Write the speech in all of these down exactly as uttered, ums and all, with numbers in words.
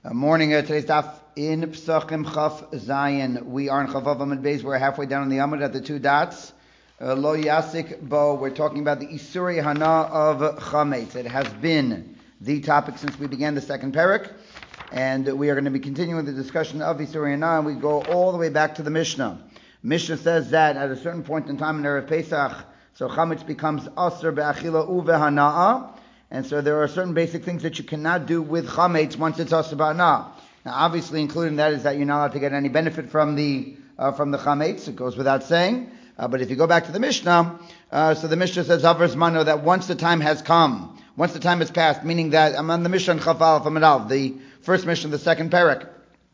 Uh, morning, uh, today's daf in Pesachim Chaf Zayin. We are in Chavav Amud Beis. We're halfway down on the Amud at the two dots. Uh, Lo Yasik Bo. We're talking about the Isuri Hana of Chametz. It has been the topic since we began the second parak, and we are going to be continuing the discussion of Isuri Hana, and we go all the way back to the Mishnah. Mishnah says that at a certain point in time in Erev Pesach, so Chametz becomes Asr Be'achila Uve Hana'a. And so there are certain basic things that you cannot do with chametz once it's asur ba'ana. Now, obviously, included in that is that you're not allowed to get any benefit from the uh, from the chametz. It goes without saying. Uh, but if you go back to the Mishnah, uh, so the Mishnah says Havers Mano that once the time has come, once the time has passed, meaning that I'm on the Mishnah Chafal Famadav, the first Mishnah, the second parak.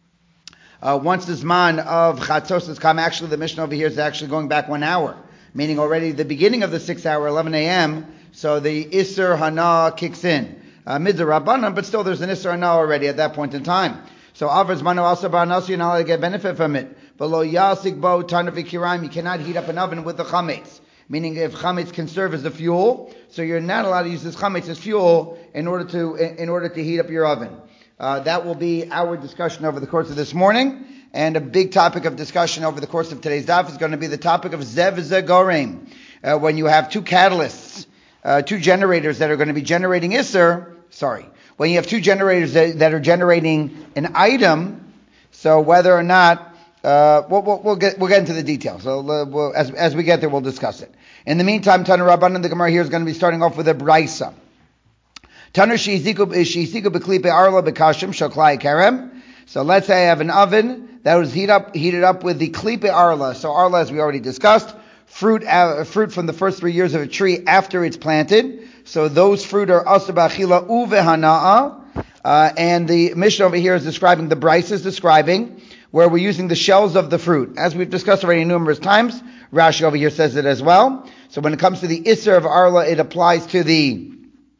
Uh, once the Zman of Chatzos has come, actually the Mishnah over here is actually going back one hour, meaning already the beginning of the sixth hour, eleven a.m. So the Isser Hana kicks in. Uh, Midza Rabbanan, but still there's an Isser Hana already at that point in time. So Avaz Manu Asa Ba'anas, you're not allowed to get benefit from it. But Lo Yasik Bo Tarnavi Kiraim, you cannot heat up an oven with the chametz. Meaning if chametz can serve as the fuel, so you're not allowed to use this chametz as fuel in order to in, in order to heat up your oven. Uh, that will be our discussion over the course of this morning. And a big topic of discussion over the course of today's daf is going to be the topic of Zev Zegorem. Uh, when you have two catalysts, Uh, two generators that are going to be generating Isser, sorry, when you have two generators that, that are generating an item, so whether or not, uh, we'll, we'll, we'll get, we'll get into the details. So uh, we'll, as, as we get there, we'll discuss it. In the meantime, Tana Rabbanan, the Gemara here is going to be starting off with a Braisa. Tana Shiziku Beklipe Arla Bekashim Shoklai Kerem. So let's say I have an oven that was heat up, heated up with the Klipe Arla. So Arla, as we already discussed, Fruit, uh, fruit from the first three years of a tree after it's planted. So those fruit are asur ba'achila uve hana'a. Uh, and the Mishnah over here is describing, the Bryce is describing, where we're using the shells of the fruit. As we've discussed already numerous times, Rashi over here says it as well. So when it comes to the Isser of Arla, it applies to the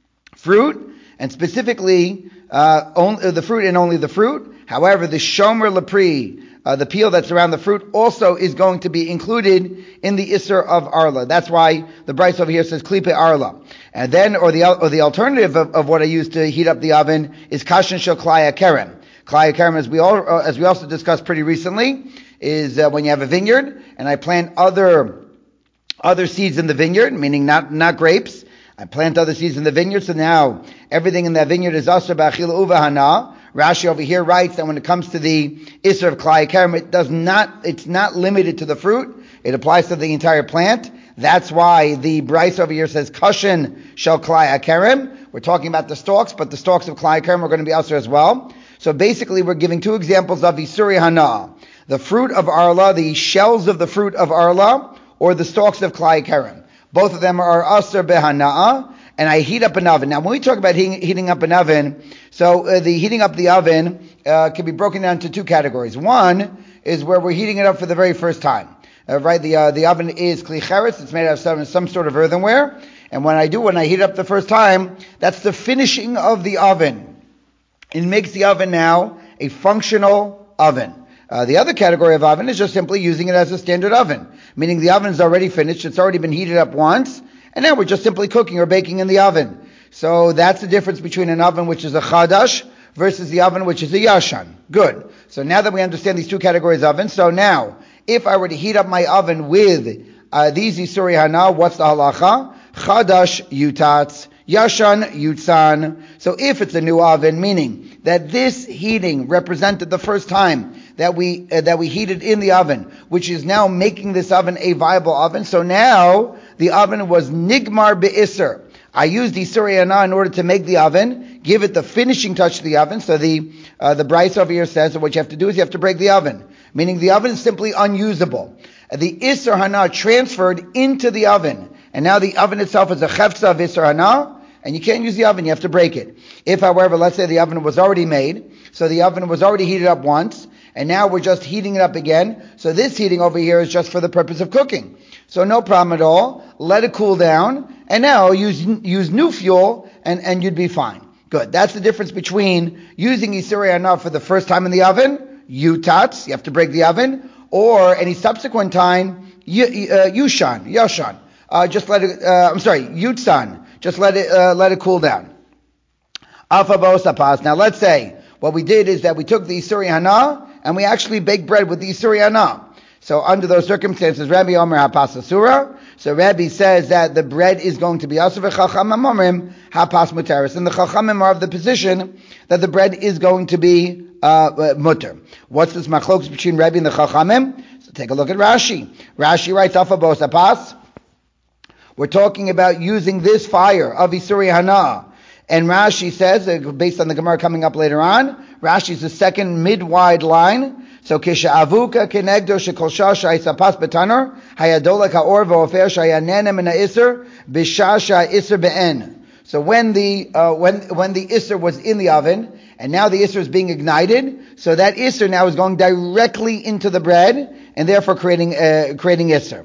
fruit, and specifically, uh, only, the fruit and only the fruit. However, the Shomer Lepri, Uh, the peel that's around the fruit also is going to be included in the Isser of Arla. That's why the Bryce over here says Klipe Arla. And then, or the or the alternative of, of what I use to heat up the oven is Kashin Shel Klaya Kerem. Klaya Kerem, as we all uh, as we also discussed pretty recently, is uh, when you have a vineyard and I plant other other seeds in the vineyard, meaning not not grapes. I plant other seeds in the vineyard, so now everything in that vineyard is asur ba'achila uva hana. Rashi over here writes that when it comes to the Isser of Klai Kerem, it does not, it's not limited to the fruit. It applies to the entire plant. That's why the Bryce over here says Kashin Shel Klai Kerem. We're talking about the stalks, but the stalks of Klai Kerem are going to be Asur as well. So basically we're giving two examples of Isuri Hana. The fruit of Arla, the shells of the fruit of Arla, or the stalks of Klai Kerem. Both of them are Asur Behana'a. And I heat up an oven. Now, when we talk about heating, heating up an oven, so uh, the heating up the oven uh, can be broken down into two categories. One is where we're heating it up for the very first time. Uh, right, the uh, the oven is kli cheretz. It's made out of some, some sort of earthenware. And when I do, when I heat it up the first time, that's the finishing of the oven. It makes the oven now a functional oven. Uh, the other category of oven is just simply using it as a standard oven, meaning the oven is already finished. It's already been heated up once. And now we're just simply cooking or baking in the oven. So that's the difference between an oven which is a chadash versus the oven which is a yashan. Good. So now that we understand these two categories of ovens, so now, if I were to heat up my oven with uh, these Isuri Hana, what's the halacha? Chadash yutatz, yashan yutzan. So if it's a new oven, meaning that this heating represented the first time that we uh, that we heated in the oven, which is now making this oven a viable oven. So now the oven was nigmar be'isser. I used Isuri Hana in order to make the oven, give it the finishing touch to the oven. So the uh, the Bryce over here says that what you have to do is you have to break the oven, meaning the oven is simply unusable. The Isur Hana transferred into the oven, and now the oven itself is a chefza of Isur Hana, and you can't use the oven, you have to break it. If, however, let's say the oven was already made, so the oven was already heated up once, and now we're just heating it up again, so this heating over here is just for the purpose of cooking. So no problem at all. Let it cool down, and now use use new fuel, and, and you'd be fine. Good. That's the difference between using Isuri Hana for the first time in the oven, yutatz, you have to break the oven, or any subsequent time, y- uh, yushan, yashan, uh, just let it. Uh, I'm sorry, yutzan, just let it uh, let it cool down. Alpha bosapas. Now let's say what we did is that we took the Isuri Hana and we actually baked bread with the Isuri Hana. So under those circumstances, Rabbi Omer hapas asura. So Rabbi says that the bread is going to be asur, v'chachamim omrim hapas muteris. And the chachamim are of the position that the bread is going to be uh, mutter. What's this machlokes between Rabbi and the chachamim? So take a look at Rashi. Rashi writes afabos hapas. We're talking about using this fire of Isuri Hana. And Rashi says, based on the Gemara coming up later on, Rashi is the second mid-wide line. So kisha avuka kenegdo shekol shasha isapas betanar hayadola kaor v'ofer shayanene min ha'isr b'shasha isr be'en. So when the uh, when when the isr was in the oven and now the isr is being ignited, so that isr now is going directly into the bread and therefore creating uh, creating isr.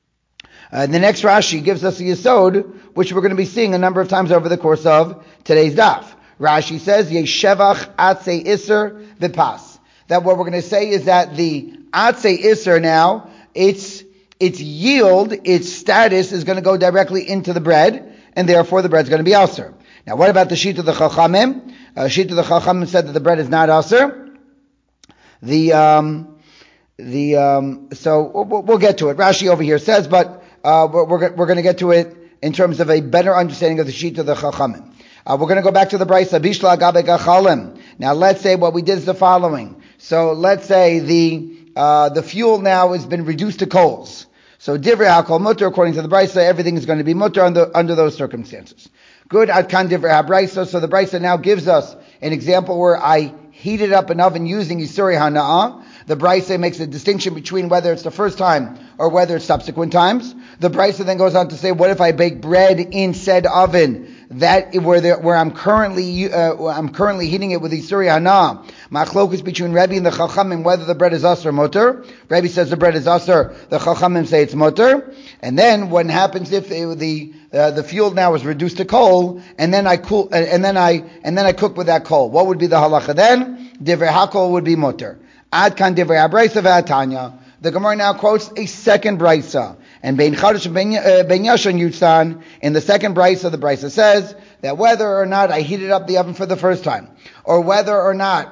Uh, the next Rashi gives us the yesod, which we're going to be seeing a number of times over the course of today's daf. Rashi says yeshevach atzei isr v'pas. That what we're going to say is that the atzei isser now, its its yield, its status is going to go directly into the bread, and therefore the bread's going to be aser. Now, what about the sheet of the chachamim? Uh, sheet of the chachamim said that the bread is not aser. The um, the um, so we'll, we'll get to it. Rashi over here says, but uh, we're we're, we're going to get to it in terms of a better understanding of the sheet of the chachamim. Uh, we're going to go back to the brisa bishla gabe gachalim. Now, let's say what we did is the following. So let's say the uh, the fuel now has been reduced to coals. So divrei hakol mutter, according to the brisa, everything is going to be mutter under under those circumstances. Good, adkan divrei habrisa. So the brisa now gives us an example where I heated up an oven using Isuri Hana'ah. The brisa makes a distinction between whether it's the first time or whether it's subsequent times. The brisa then goes on to say, what if I bake bread in said oven? That where there, where I'm currently uh, I'm currently heating it with Isuri Hana. Machlokus between Rebbe and the Chachamim whether the bread is aser or mutter. Rebbe says the bread is aser. The Chachamim say it's mutter. And then what happens if it, the uh, the fuel now is reduced to coal, and then I cool uh, and then I and then I cook with that coal? What would be the halacha then? Divrei hakol would be mutter. Ad kan divrei habrisa v'atanya. The Gemara now quotes a second brisa. And Bein Chadash and Bein Yashan Yutzan, in the second brisa, the brisa says that whether or not I heated up the oven for the first time, or whether or not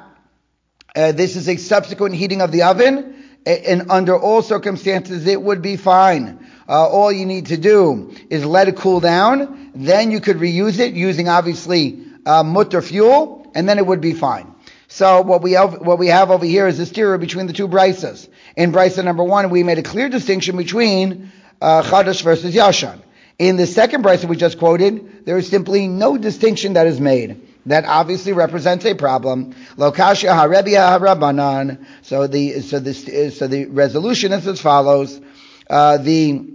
uh, this is a subsequent heating of the oven, and under all circumstances it would be fine. Uh, all you need to do is let it cool down, then you could reuse it using obviously uh, mutter fuel, and then it would be fine. So what we have, what we have over here is a stira between the two brisas. In brisa number one, we made a clear distinction between uh, Chadash versus Yashan. In the second brisa we just quoted, there is simply no distinction that is made. That obviously represents a problem. Lokashya harebiya harabanan. So the so the so the resolution is as follows. Uh, the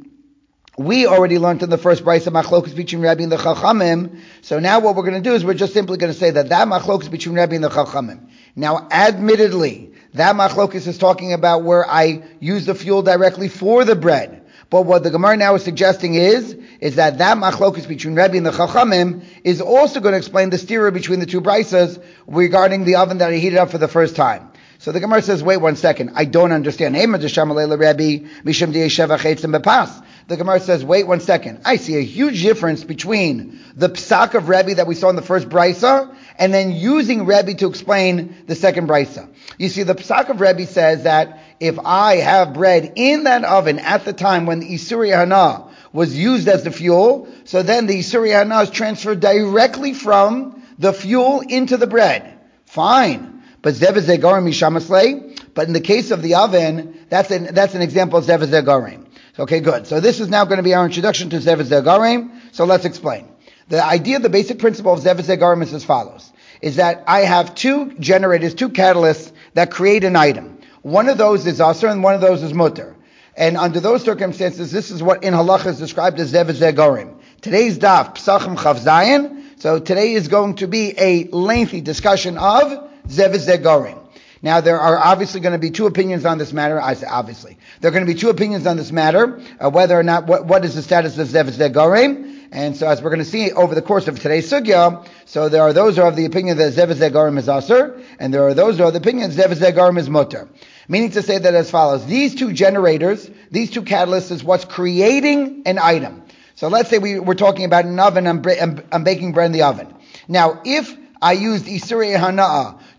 We already learned in the first brisa machlokus between Rabbi and the Chachamim. So now what we're going to do is we're just simply going to say that that machlokus between Rabbi and the Chachamim. Now, admittedly, that machlokus is talking about where I use the fuel directly for the bread. But what the Gemara now is suggesting is, is that that machlokus between Rabbi and the Chachamim is also going to explain the stira between the two brisas regarding the oven that I heated up for the first time. So the Gemara says, wait one second, I don't understand. The Gemara says, wait one second. I see a huge difference between the psak of Rebbe that we saw in the first brisa and then using Rebbe to explain the second brisa. You see, the psak of Rebbe says that if I have bread in that oven at the time when the Isuri Hana was used as the fuel, so then the Isuri Hana is transferred directly from the fuel into the bread. Fine. But Zevazeh Gorim Mishamaslei. But in the case of the oven, that's an, that's an example of Zevazeh Gorim. Okay, good. So this is now going to be our introduction to Zevazeh Gorim. So let's explain. The idea, the basic principle of Zevazeh Gorim is as follows. Is that I have two generators, two catalysts that create an item. One of those is Aser and one of those is Mutter. And under those circumstances, this is what in Halacha is described as Zevazeh Gorim. Today's daf, Psachim Chav Zayin. So today is going to be a lengthy discussion of Zevazeh Gorim. Now, there are obviously going to be two opinions on this matter. I say obviously. There are going to be two opinions on this matter, uh, whether or not, what, what is the status of Zevazeh Gorim. And so as we're going to see over the course of today's sugya, so there are those who are of the opinion that Zevazeh Gorim is Aser, and there are those who are of the opinion that Zevazeh Gorim is Mutter. Meaning to say that as follows, these two generators, these two catalysts is what's creating an item. So let's say we, we're talking about an oven, I'm, I'm, I'm baking bread in the oven. Now, if I used Isuri Hana'ah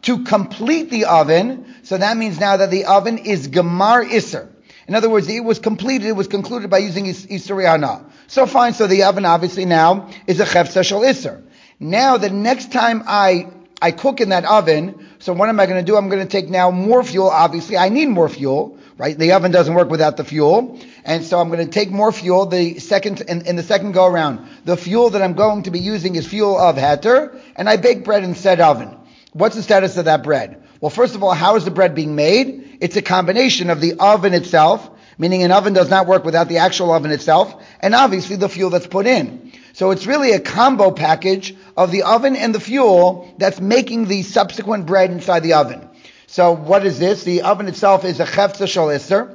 to complete the oven. So that means now that the oven is Gemar Isser. In other words, it was completed, it was concluded by using is- Isuri Hana. So fine, so the oven obviously now is a Chefza Shel Isser. Now the next time I I cook in that oven, so what am I going to do? I'm going to take now more fuel. Obviously, I need more fuel, right? The oven doesn't work without the fuel. And so I'm going to take more fuel. The second, in, in the second go around, the fuel that I'm going to be using is fuel of heter, and I bake bread in said oven. What's the status of that bread? Well, first of all, how is the bread being made? It's a combination of the oven itself, meaning an oven does not work without the actual oven itself, and obviously the fuel that's put in. So it's really a combo package of the oven and the fuel that's making the subsequent bread inside the oven. So what is this? The oven itself is a Chefza Shel Isser.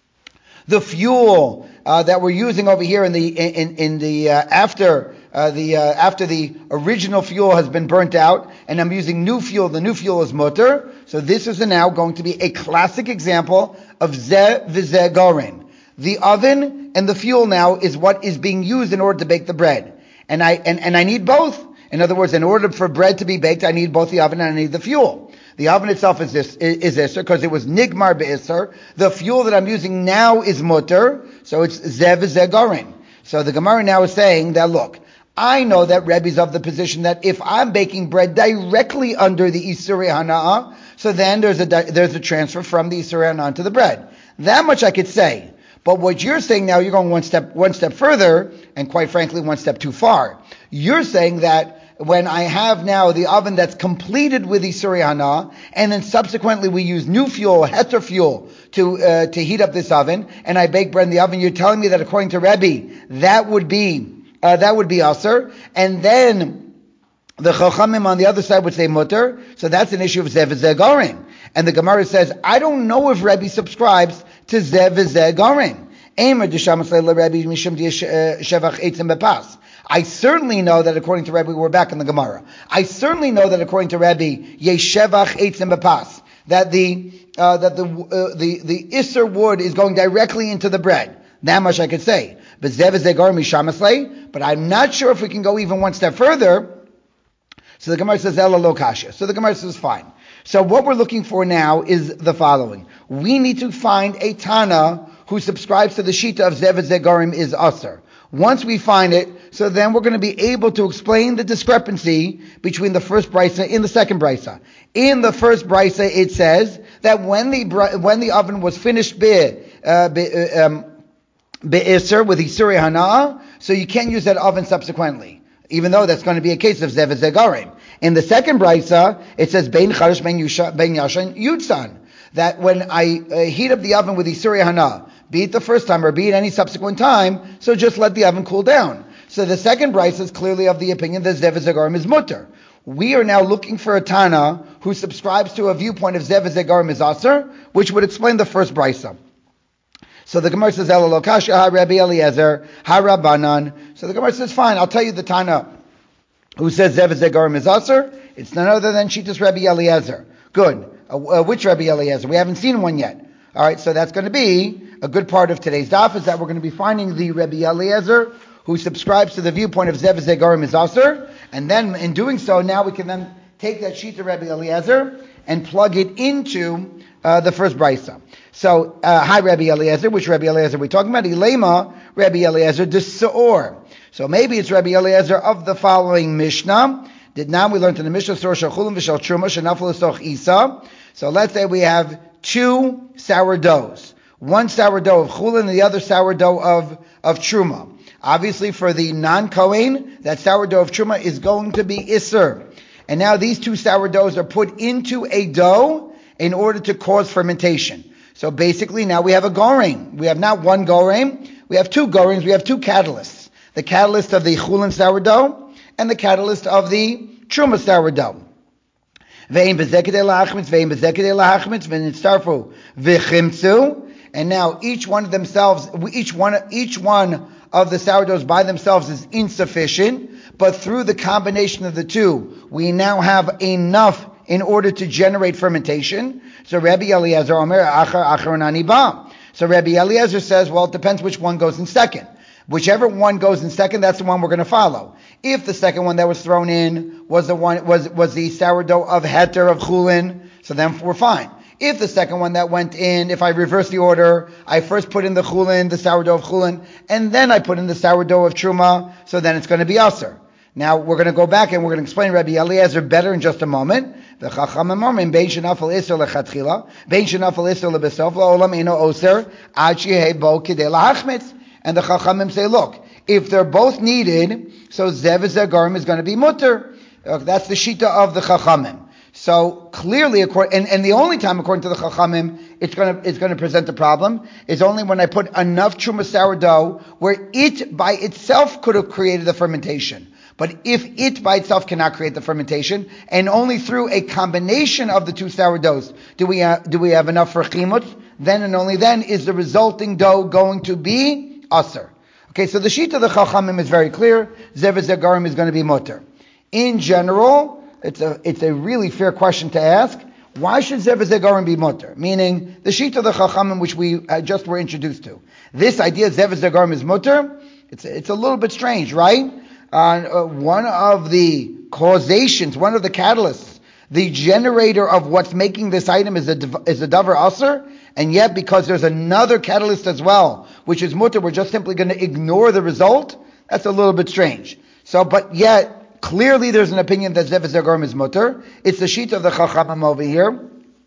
The fuel uh, that we're using over here in the in in the uh, after uh, the uh, after the original fuel has been burnt out, and I'm using new fuel. The new fuel is mutter. So this is now going to be a classic example of zeh v'zeh goren. The oven and the fuel now is what is being used in order to bake the bread. And I and, and I need both. In other words, in order for bread to be baked, I need both the oven and I need the fuel. The oven itself is this is Isser because it was Nigmar be'Isser. The fuel that I'm using now is mutter, so it's Zeh v'zeh goren. So the Gemara now is saying that, look, I know that Rebbe's of the position that if I'm baking bread directly under the Isurei Hana'ah, so then there's a there's a transfer from the Isurei Hana'ah to the bread. That much I could say. But what you're saying now, you're going one step one step further, and quite frankly, one step too far. You're saying that when I have now the oven that's completed with Isurei Hana, and then subsequently we use new fuel, heter fuel, to uh, to heat up this oven, and I bake bread in the oven, you're telling me that according to Rebbe, that would be uh, that would be aser, and then the Chachamim on the other side would say mutter, so that's an issue of zeh v'zeh goren. And the Gemara says, I don't know if Rebbe subscribes to zeh v'zeh goren. I certainly know that according to Rebbe, we're back in the Gemara. I certainly know that according to Rebbe, yeshevach eitzim bepas, that the uh, that the uh, the the Isser wood is going directly into the bread. That much I could say. But zeh v'zeh goren mishamasle. But I'm not sure if we can go even one step further. So the Gemara says ela lo kasha. So the Gemara says fine. So what we're looking for now is the following. We need to find a Tana who subscribes to the Shita of Zeh v'zeh goren is Aser. Once we find it, so then we're going to be able to explain the discrepancy between the first brisa and the second brisa. In the first brisa, it says that when the when the oven was finished be uh, be, uh, um, be'isr with Isurei Hana, so you can't use that oven subsequently, even though that's going to be a case of Zeh v'zeh goren. In the second brisa, it says Bein Chadash Ben Yashan Yutsan, that when I uh, heat up the oven with Isurei Hana, be it the first time or be it any subsequent time, so just let the oven cool down. So the second brisa is clearly of the opinion that Zeh v'zeh goren is mutter. We are now looking for a Tana who subscribes to a viewpoint of Zeh v'zeh goren is aser, which would explain the first brisa. So the Gemara says, Ela lo kasha ha Rabbi Eliezer ha Rabbanan. So the Gemara says, fine, I'll tell you the Tana who says Zeh v'zeh goren is aser. It's none other than Shitas Rabbi Eliezer. Good. Uh, uh, which Rabbi Eliezer? We haven't seen one yet. All right, so that's going to be a good part of today's daf, is that we're going to be finding the Rabbi Eliezer who subscribes to the viewpoint of Zeh v'zeh goren is aser, and then in doing so, now we can then take that sheet of Rabbi Eliezer and plug it into uh, the first brisa. So, uh, hi Rabbi Eliezer, which Rabbi Eliezer are we talking about? Ilema Rabbi Eliezer de Seor. So maybe it's Rabbi Eliezer of the following Mishnah. Did now we learned in the Mishnah Sor Shachulin v'Shal Truma Shenafel Esoch Isa. So let's say we have two sourdoughs. One sourdough of chulin and the other sourdough of, of truma. Obviously for the non-Kohen, that sourdough of truma is going to be Isser. And now these two sourdoughs are put into a dough in order to cause fermentation. So basically now we have a goren. We have not one goren, we have two gorens, we have two catalysts. The catalyst of the chulin sourdough and the catalyst of the truma sourdough. Ve'im bezekadei lahachmitz, ve'im bezekadei lahachmitz, ve'nitzarfu v'chimtzu. And now each one of themselves, each one, each one of the sourdoughs by themselves is insufficient, but through the combination of the two, we now have enough in order to generate fermentation. So Rabbi Eliezer Omer Achar Acharon Ani Ba. So Rabbi Eliezer says, well, it depends which one goes in second. Whichever one goes in second, that's the one we're going to follow. If the second one that was thrown in was the one was was the sourdough of heter of chulin, so then we're fine. If the second one that went in, if I reverse the order, I first put in the chulin, the sourdough of chulin, and then I put in the sourdough of truma, so then it's going to be aser. Now we're going to go back and we're going to explain Rabbi Eliezer better in just a moment. The Chachamim Mormim bein shenafel iser lechatchila, bein shenafel iser lebesof la'olam eino oser ad sheyeh bo kidei lahachmitz. And the Chachamim say, look, if they're both needed, so zev zegarim is going to be mutter. That's the shita of the Chachamim. So clearly, and, and the only time, according to the Chachamim, it's going to it's going to present a problem is only when I put enough truma sourdough where it by itself could have created the fermentation. But if it by itself cannot create the fermentation, and only through a combination of the two sourdoughs do we uh, do we have enough for chimutz, then and only then is the resulting dough going to be aser. Okay, so the sheet of the Chachamim is very clear. Zev zegarim is going to be mutter. In general, it's a it's a really fair question to ask. Why should Zev zegarim be mutter? Meaning the sheet of the Chachamim, which we uh, just were introduced to. This idea Zev zegarim is mutter. It's it's a little bit strange, right? Uh, uh, one of the causations, one of the catalysts, the generator of what's making this item is a is a davar aser, and yet because there's another catalyst as well, which is mutter, we're just simply going to ignore the result. That's a little bit strange. So, but yet clearly there's an opinion that zev zegarim is mutter. It's the sheet of the Chachamim over here.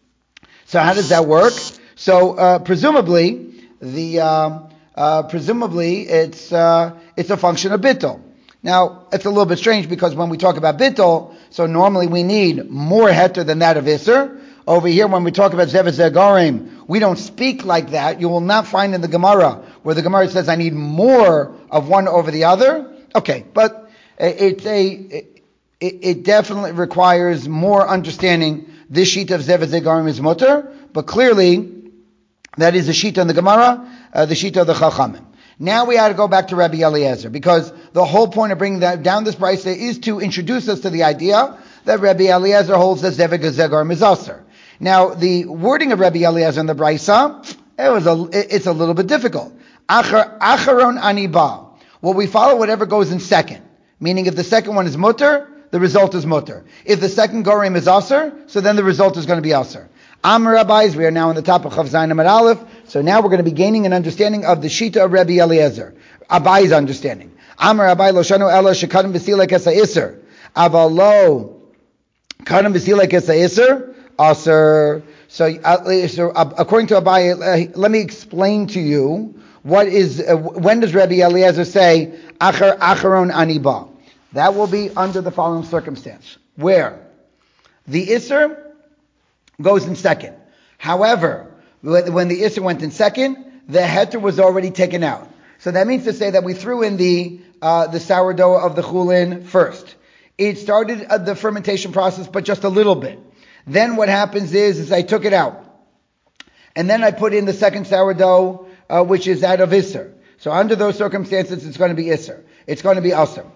So how does that work? So uh, presumably the uh, uh, presumably it's uh, it's a function of bittul. Now, it's a little bit strange because when we talk about bittul, so normally we need more heter than that of iser. Over here, when we talk about zev zegarim, we don't speak like that. You will not find in the Gemara where the Gemara says, I need more of one over the other. Okay, but it's a, it, it definitely requires more understanding. This sheet of zev zegarim is mutter, but clearly that is the sheet on the Gemara, uh, the sheet of the Chachamim. Now we had to go back to Rabbi Eliezer, because the whole point of bringing that down this brisa is to introduce us to the idea that Rabbi Eliezer holds that zev zegarim is aser. Now the wording of Rabbi Eliezer in the brisa, it was a, it's a little bit difficult. Achar, acharon aniba. Well, we follow whatever goes in second. Meaning if the second one is mutter, the result is mutter. If the second gorim is aser, so then the result is going to be aser. Amar Rabbis, we are now on the top of Chav Zayin Amar Aleph, so now we're going to be gaining an understanding of the Shita of Rabbi Eliezer, Abai's understanding. Amar Abai lo shanu ela shekadim v'silek es ha'isr, aval lo kadim v'silek es ha'isr, aser. So, uh, so uh, according to Abai, uh, let me explain to you what is, uh, when does Rabbi Eliezer say, achar acharon aniba? That will be under the following circumstance, where the Isser goes in second. However, when the Isser went in second, the heter was already taken out. So that means to say that we threw in the uh, the sourdough of the chulin first. It started uh, the fermentation process, but just a little bit. Then what happens is, is I took it out. And then I put in the second sourdough, uh, which is out of Isser. So under those circumstances, it's going to be Isser. It's going to be Aser.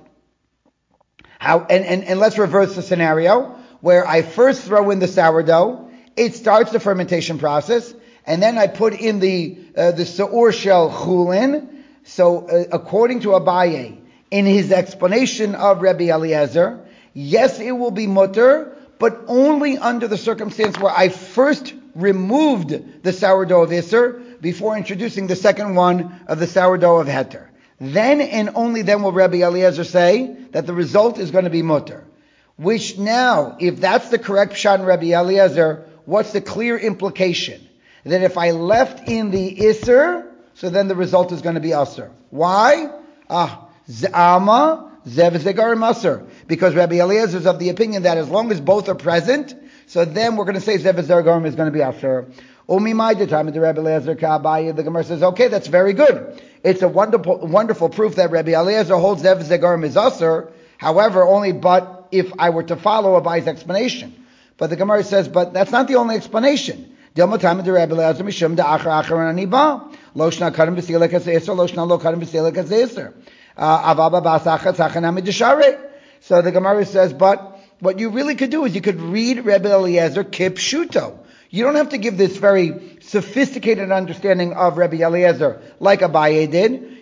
How, and, and, and let's reverse the scenario, where I first throw in the sourdough, it starts the fermentation process, and then I put in the uh, the se'ur shel chulin. So uh, according to Abaye, in his explanation of Rabbi Eliezer, yes, it will be mutter, but only under the circumstance where I first removed the sourdough of Isser before introducing the second one of the sourdough of Heter. Then and only then will Rabbi Eliezer say that the result is going to be mutter. Which now, if that's the correct pshat in Rabbi Eliezer, what's the clear implication? That if I left in the Isser, so then the result is going to be Aser. Why? Ah, Z'ama, Zev Zegarim Aser. Because Rabbi Eliezer is of the opinion that as long as both are present, so then we're going to say Zev Zegarim is going to be Aser. Umimai, the time of the Rabbi Eliezer Ka'abaye, the Gemara says, okay, that's very good. It's a wonderful, wonderful proof that Rabbi Eliezer holds Zev Zegarim is Aser. However, only but if I were to follow Abaye's explanation. But the Gemara says, but that's not the only explanation. Dilma time of the Rabbi Eliezer Mishum da achar achar aniba lo shna karim b'silek haseser lo shna lo karim b'silek haseser avaba basachat zachanam midishare. So the Gemara says, but what you really could do is you could read Rabbi Eliezer kipshuto. You don't have to give this very sophisticated understanding of Rabbi Eliezer like Abaye did.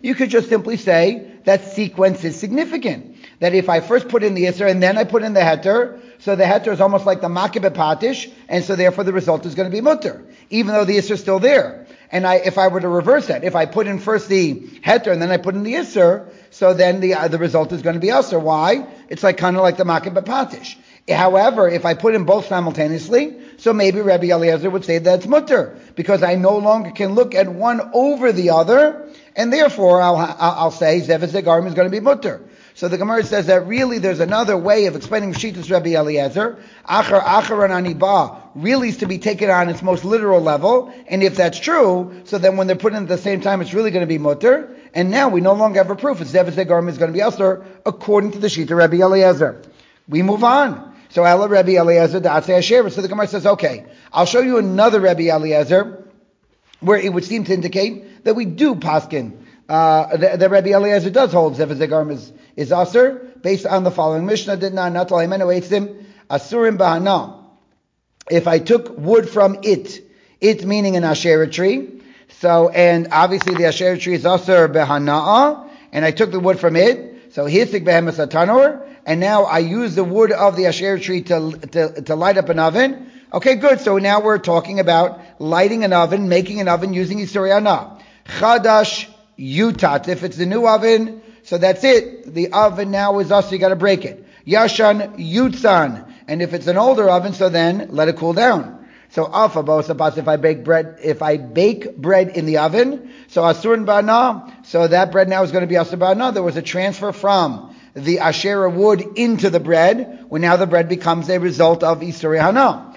You could just simply say that sequence is significant. That if I first put in the Isser and then I put in the Heter, so the Heter is almost like the Makibet Patish, and so therefore the result is going to be Mutter, even though the Isser is still there. And I, if I were to reverse that, if I put in first the Heter and then I put in the Isser, so then the uh, the result is going to be Asr. Why? It's like kind of like the Makibet Patish. However, if I put in both simultaneously, so maybe Rabbi Eliezer would say that it's Mutter, because I no longer can look at one over the other, and therefore I'll, I'll say Zev Zegarim is going to be Mutter. So the Gemara says that really there's another way of explaining Shitas Rabbi Eliezer. Achar Acharon Aniba really is to be taken on its most literal level, and if that's true, so then when they're put in at the same time, it's really going to be Mutter, and now we no longer have a proof. It's Zev Zegarim is going to be Asr, according to the Shita Rabbi Eliezer. We move on. So Ella Rabbi Eliezer Da'atzei Asher. So the Gemara says, okay, I'll show you another Rabbi Eliezer where it would seem to indicate that we do paskin. Uh, the, the Rabbi Eliezer does hold Zev Zegarim is, is Asr, based on the following Mishnah, did not not Eitzim Asurim Bahana. If I took wood from it, it meaning an Asherah tree, so, and obviously the Asherah tree is Asr Behana'a, and I took the wood from it, so Hisik Behemes Atanor, and now I use the wood of the Asherah tree to, to, to light up an oven. Okay, good. So now we're talking about lighting an oven, making an oven using Isurei Hana. Chadash Yutat. If it's the new oven, so that's it. The oven now is us, so you got to break it. Yashan Yutzan. And if it's an older oven, so then let it cool down. So Alpha Bosapas, if I bake bread, if I bake bread in the oven, so Asurn Ba'ana, so that bread now is going to be Asur Ba'ana. There was a transfer from the Asherah wood into the bread, when now the bread becomes a result of Isurei Hana.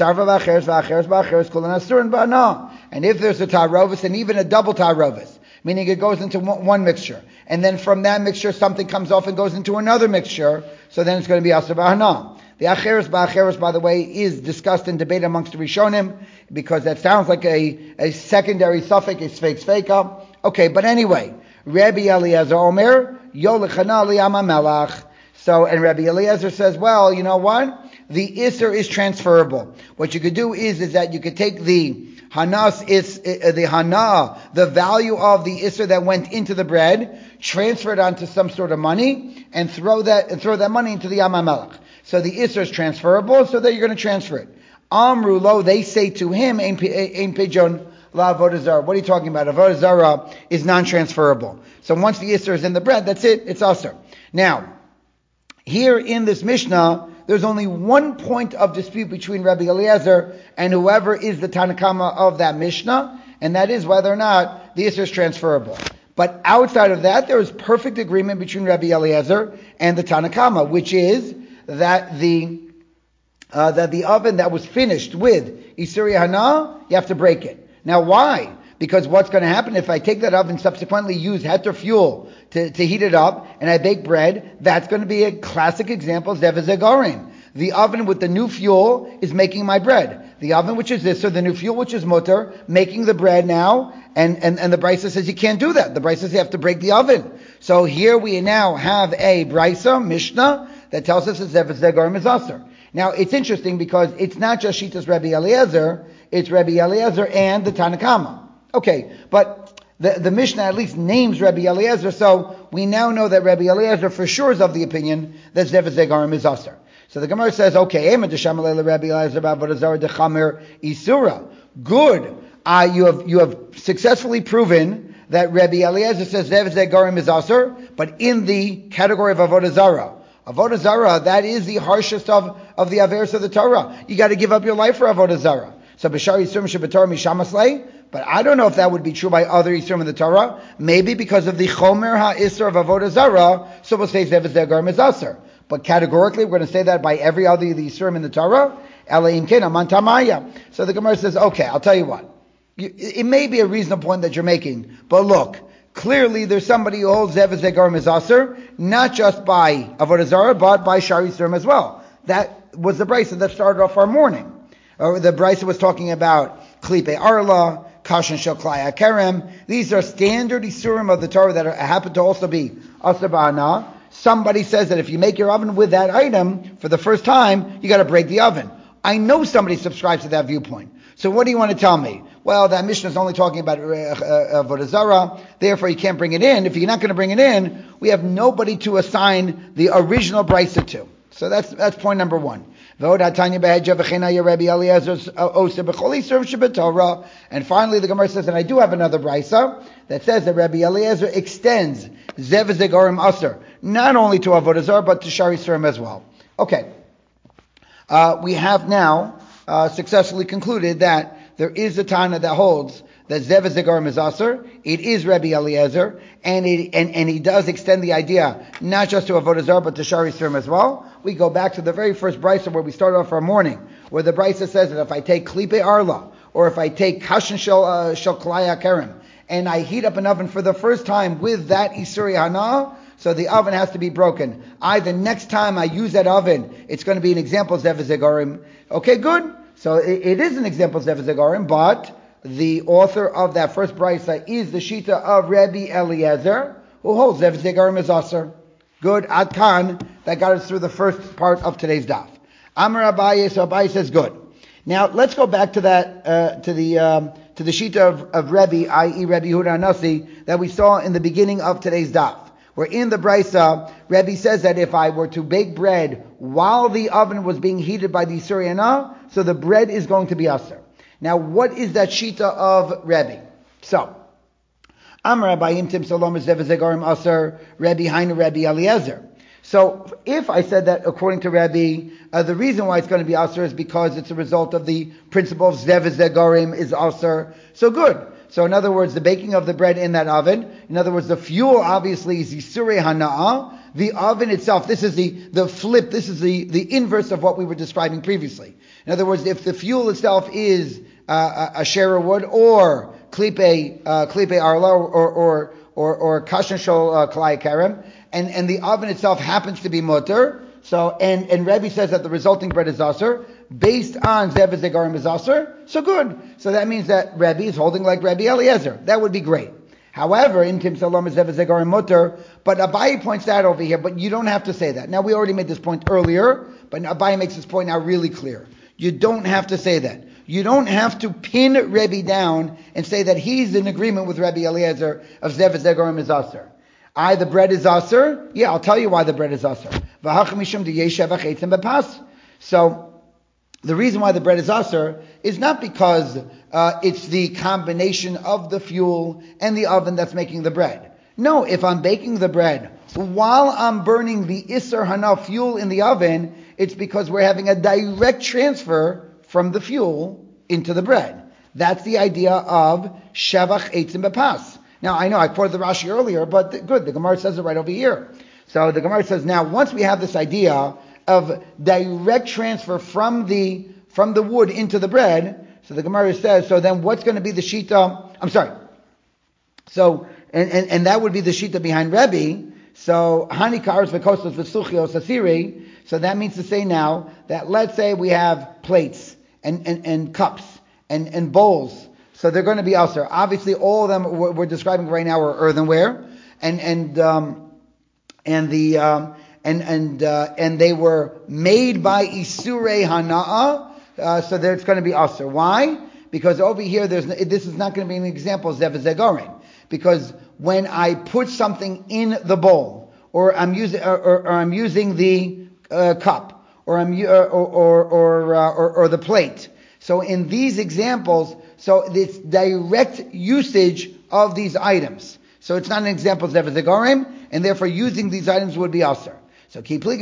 And if there's a tarovis, and even a double tarovis, meaning it goes into one mixture, and then from that mixture something comes off and goes into another mixture, so then it's going to be Asur B'Hana. The Acheres Ba'acheres, by the way, is discussed and debated amongst the Rishonim, because that sounds like a, a secondary suffix, a sfeik sfeika. Okay, but anyway, Rabbi Eliezer Omer, Yolechana liyama melach. So, and Rabbi Eliezer says, well, you know what? The Isser is transferable. What you could do is, is that you could take the Hanas is, uh, the Hana, the value of the Isser that went into the bread, transfer it onto some sort of money, and throw that, and throw that money into the Yam HaMelech. So the Isser is transferable, so that you're going to transfer it. Amru lo, they say to him, Ein Pijon La Avodah Zarah. What are you talking about? Avodah Zarah is non-transferable. So once the Isser is in the bread, that's it, it's Asr. Now, here in this Mishnah, there's only one point of dispute between Rabbi Eliezer and whoever is the Tanakama of that Mishnah, and that is whether or not the Isser is transferable. But outside of that, there is perfect agreement between Rabbi Eliezer and the Tanakama, which is that the uh, that the oven that was finished with Isurei Hana, you have to break it. Now why? Because what's going to happen if I take that oven, subsequently use heter fuel to, to heat it up, and I bake bread, that's going to be a classic example of Zev Zegarim. The oven with the new fuel is making my bread. The oven which is this, or the new fuel which is mutter, making the bread now, and, and, and the Brisa says you can't do that. The Brisa says you have to break the oven. So here we now have a Brisa, Mishnah, that tells us that Zev Zegarim is Asr. Now it's interesting because it's not just Shitas Rabbi Eliezer, it's Rabbi Eliezer and the Tanakama. Okay, but the, the Mishnah at least names Rabbi Eliezer, so we now know that Rabbi Eliezer for sure is of the opinion that Zev Zegarim is Asr. So the Gemara says, okay, good. Uh, you have you have successfully proven that Rabbi Eliezer says Zev Zegarim is Asr, but in the category of Avodah Zarah. Avodah Zarah, that is the harshest of, of the Averos of the Torah. You got to give up your life for Avodah Zarah. So B'shar Yisurim Shebetorah Mishamaslei, but I don't know if that would be true by other Yisurim in the Torah. Maybe because of the Chomer HaIsur of Avodah Zarah, so we'll say Zev Zegarim is Asr. But categorically, we're going to say that by every other Yisurim in the Torah. Ela Imken Aman Tamaya. So the Gemara says, okay, I'll tell you what. You, it may be a reasonable point that you're making, but look, clearly there's somebody who holds Zev Zegarim is Asr, not just by Avodah Zarah, but by Shar Yisurim as well. That was the Brisa that started off our morning. Or the Brisa was talking about Klipe Arla, Kashan Shel Klai HaKerem. These are standard Isurim of the Torah that are, happen to also be Asr Ba'ana. Somebody says that if you make your oven with that item for the first time, you got to break the oven. I know somebody subscribes to that viewpoint. So what do you want to tell me? Well, that Mishnah is only talking about uh, uh, Avodah Zarah, therefore you can't bring it in. If you're not going to bring it in, we have nobody to assign the original brisa to. So that's that's point number one. And finally, the Gemara says, and I do have another brisa that says that Rabbi Eliezer extends Zev Zegarim Aser not only to Avodah Zarah but to Shari Surim as well. Okay, uh, we have now uh, successfully concluded that there is a Tana that holds that Zev Zegarim is Aser. It is Rabbi Eliezer, and, it, and and he does extend the idea not just to Avodah Zarah but to Shari Surim as well. We go back to the very first brisa where we started off our morning, where the brisa says that if I take klipe arla, or if I take kashan shel uh, shel klaya kerem, and I heat up an oven for the first time with that isuri hana, so the oven has to be broken. I, the next time I use that oven, it's going to be an example of Zev Zegarim. Okay, good. So it, it is an example of Zev Zegarim, but the author of that first brisa is the shita of Rabbi Eliezer, who holds Zev Zegarim is aser. Good. Ad kan. That got us through the first part of today's daf. Amar Abaye, so Abaye says good. Now let's go back to that uh, to the um, to the shita of, of Rebbe, that is. Rebbe Yehuda Hanasi, that we saw in the beginning of today's daf. Where in the brisa, Rebbe says that if I were to bake bread while the oven was being heated by the Isuri Hana, so the bread is going to be aser. Now, what is that shita of Rebbe? So, Amar Abayim Tim Salom Zev Zegarim Aser Rebbe Hainu Rebbe Eliezer. So, if I said that according to Rebbe, uh, the reason why it's going to be aser is because it's a result of the principle of Zev Zegarim is aser. So good. So in other words, the baking of the bread in that oven, in other words, the fuel obviously is Yisurei Hana'ah. The oven itself, this is the, the flip, this is the, the inverse of what we were describing previously. In other words, if the fuel itself is uh, a, a shera wood or klipe, uh, klipe arla or, or, or, or kashan shel uh, kalai karem, and, and the oven itself happens to be mutter, so, and, and Rebbe says that the resulting bread is aser, based on Zev Zegarim is aser, so good. So that means that Rebbe is holding like Rebbe Eliezer. That would be great. However, in Tim Salom is Zev Zegarim mutter, but Abaye points out over here, but you don't have to say that. Now we already made this point earlier, but Abaye makes this point now really clear. You don't have to say that. You don't have to pin Rebbe down and say that he's in agreement with Rebbe Eliezer of Zev Zegarim is aser. I, the bread is aser? Yeah, I'll tell you why the bread is aser. So, the reason why the bread is aser is not because uh, it's the combination of the fuel and the oven that's making the bread. No, if I'm baking the bread while I'm burning the Isser Hana fuel in the oven, it's because we're having a direct transfer from the fuel into the bread. That's the idea of Shevach Eitzim Bepas. Now, I know I quoted the Rashi earlier, but the, good, the Gemara says it right over here. So the Gemara says, now, once we have this idea of direct transfer from the from the wood into the bread, so the Gemara says, so then what's going to be the shita? I'm sorry. So, and, and, and that would be the shita behind Rebbe. So, Hani Karas V'Kostos V'Suchios Asiri. So that means to say now that let's say we have plates and, and, and cups and, and bowls. So they're going to be aser. Obviously, all of them we're, we're describing right now are earthenware, and and um, and the um, and and uh, and they were made by Isurei Hana'ah. Uh, so it's going to be aser. Why? Because over here, there's this is not going to be an example of Zev Zegarim. Because when I put something in the bowl, or I'm using or, or, or I'm using the uh, cup, or I'm or or or, uh, or or the plate. So in these examples. So it's direct usage of these items. So it's not an example of Zev Zegarim, and therefore using these items would be aser. So keep So the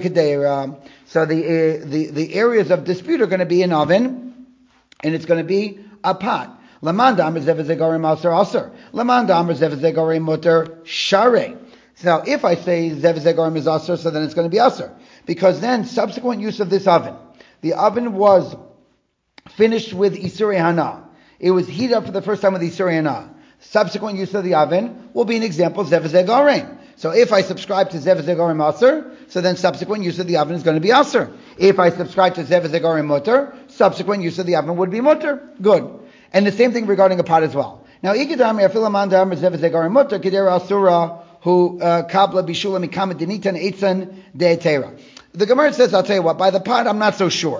uh, the the areas of dispute are going to be an oven, and it's going to be a pot. Laman da'amar Zev Zegarim aser aser. Laman da'amar Zev Zegarim mutter share. So if I say Zev Zegarim is aser, so then it's going to be aser, because then subsequent use of this oven, the oven was finished with Isurei Hana. It was heated up for the first time with Isurei Hana. Subsequent use of the oven will be an example of Zev Zegarim. So if I subscribe to Zev Zegarim Aser, so then subsequent use of the oven is going to be Aser. If I subscribe to Zev Zegarim Mutter, subsequent use of the oven would be Mutter. Good. And the same thing regarding a pot as well. Now, Ikidami Afilaman Da'amar Zev Zegarim Mutter, Kedera Asura, who Kabla Bishula Mikama Denitan Eitzan De'etera. The Gemara says, I'll tell you what, by the pot I'm not so sure.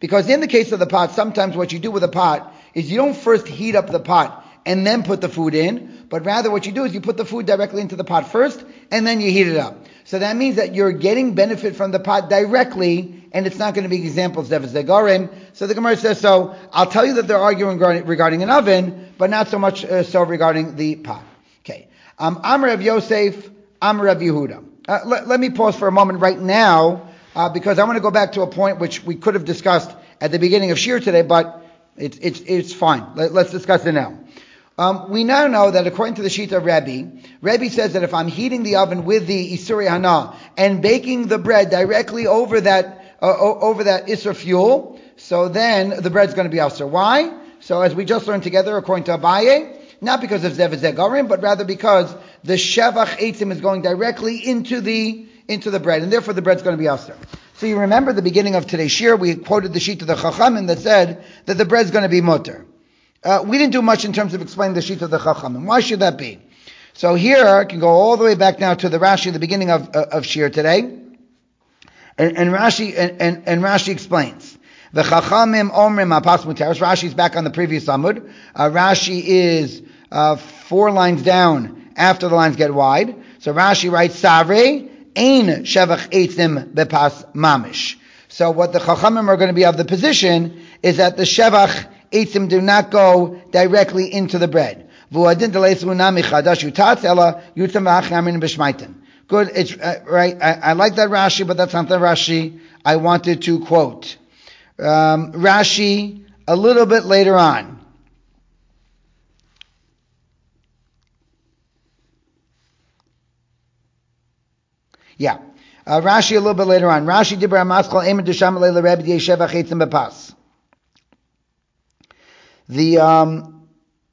Because in the case of the pot, sometimes what you do with a pot is you don't first heat up the pot and then put the food in, but rather what you do is you put the food directly into the pot first and then you heat it up. So that means that you're getting benefit from the pot directly, and it's not going to be examples devazegarim. So the Gemara says, so I'll tell you that they're arguing regarding an oven, but not so much uh, so regarding the pot. Okay. Um, Amar Rav Yosef, Amar Rav Yehuda. Uh, let, let me pause for a moment right now, uh, because I want to go back to a point which we could have discussed at the beginning of Shir today, but it's it's it's fine. Let, let's discuss it now. Um, we now know that according to the Shita of Rabbi, Rabbi says that if I'm heating the oven with the Isurei Hana and baking the bread directly over that uh, over that Isur fuel, so then the bread's going to be Asur. Why? So as we just learned together, according to Abaye, not because of Zev Zegarim, but rather because the Shevach Eitzim is going directly into the into the bread, and therefore the bread's going to be Asur. So you remember the beginning of today's shir, we quoted the sheet of the Chachamim that said that the bread's going to be mutter. Uh, we didn't do much in terms of explaining the sheet of the Chachamim. Why should that be? So here, I can go all the way back now to the Rashi, the beginning of uh, of shir today, and, and Rashi and, and, and Rashi explains. The Chachamim Omrim Apas Muteres. Rashi's back on the previous Amud. Uh, Rashi is uh, four lines down after the lines get wide. So Rashi writes Savre Ein Shevach Eitzim Bepas Mamish. So what the Chachamim are going to be of the position is that the Shevach Eitzim do not go directly into the bread. Good. It's uh, right. I, I like that Rashi, but that's not the Rashi I wanted to quote. Um, Rashi a little bit later on. Yeah. Uh, Rashi a little bit later on. Rashi dibra maskal emet dusham leila rebbe yesheva cheitzim bepas. The um,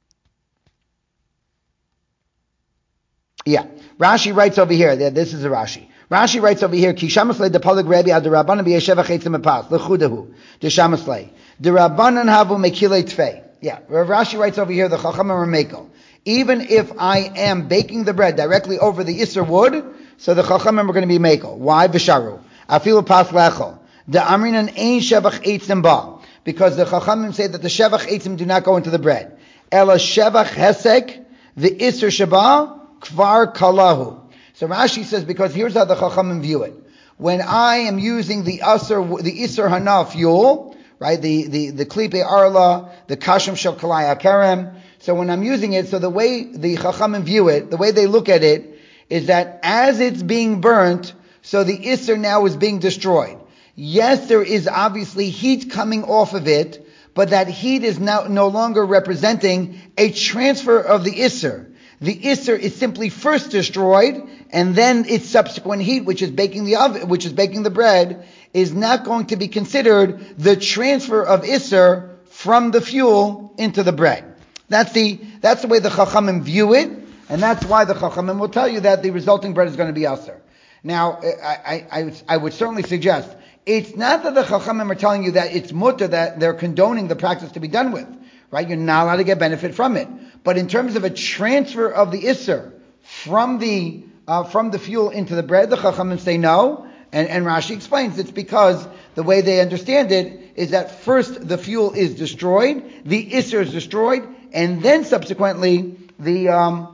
yeah. Rashi writes over here. This is a Rashi. Rashi writes over here. Kishamasle de polig rebbe ad rabbanan b'yesheva cheitzim bepas lechudahu deshamasle de rabbanan havu mekilei tfei. Yeah. Rashi writes over here. The chachamim are mekel. Even if I am baking the bread directly over the Isser wood, so the Chachamim are going to be mekel. Why? V'sharu. Afilu pas lechol. The amrinan ein shevach eitzim ba. Because the Chachamim say that the shevach eitzim do not go into the bread. Ela shevach hesek, the Isser sheba, kvar kalahu. So Rashi says, because here's how the Chachamim view it. When I am using the Asr, the Isser hana fuel, right, the, the, the klipe arla, the kashem shel kalai akarem, so when I'm using it, so the way the Chachamim view it, the way they look at it, is that as it's being burnt, so the Isser now is being destroyed. Yes, there is obviously heat coming off of it, but that heat is now no longer representing a transfer of the Isser. The Isser is simply first destroyed, and then its subsequent heat, which is baking the oven, which is baking the bread, is not going to be considered the transfer of Isser from the fuel into the bread. That's the that's the way the Chachamim view it, and that's why the Chachamim will tell you that the resulting bread is going to be Asr. Now, I, I, I, I would certainly suggest, it's not that the Chachamim are telling you that it's mutter, that they're condoning the practice to be done with, right? You're not allowed to get benefit from it. But in terms of a transfer of the Isser from the uh, from the fuel into the bread, the Chachamim say no, and, and Rashi explains it's because the way they understand it is that first the fuel is destroyed, the Isser is destroyed, and then subsequently the um,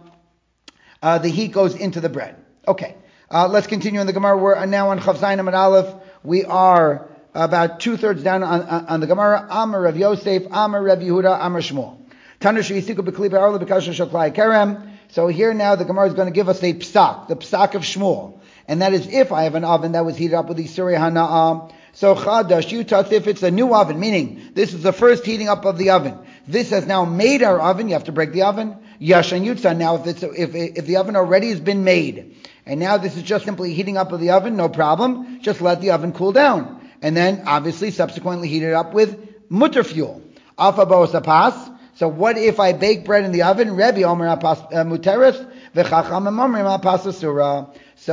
uh, the heat goes into the bread. Okay, uh, let's continue in the Gemara. We're now on Chav Zayin Amud Aleph. We are about two thirds down on, on, on the Gemara. Amar Rav Yosef, Amar Rav Yehuda, Amar Shmuel. Tanu she'isiku b'kli be'arla b'kasher shel klai kerem. So here now the Gemara is going to give us a psak, the psak of Shmuel, and that is if I have an oven that was heated up with Isurei Hana'ah. So chadash yutatz, if it's a new oven, meaning this is the first heating up of the oven. This has now made our oven. You have to break the oven. Yashan Yutza. Now, if it's if if the oven already has been made, and now this is just simply heating up of the oven, no problem. Just let the oven cool down, and then obviously subsequently heat it up with mutter fuel. Alpha bo sapas. So what if I bake bread in the oven? Rebbe omer apas muteres v'chachamim omrim apas asura.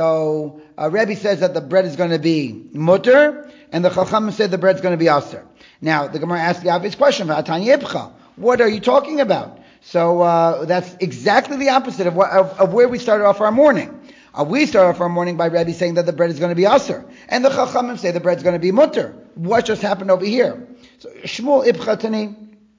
So uh, Rebbe says that the bread is going to be mutter, and the chachamim say the bread's going to be aser. Now the Gemara asks the obvious question: what are you talking about? So uh, that's exactly the opposite of, what, of, of where we started off our morning. Uh, we started off our morning by Rebbe saying that the bread is going to be aser, and the chachamim say the bread's going to be mutter. What just happened over here? So Shmuel Ibcha Tani.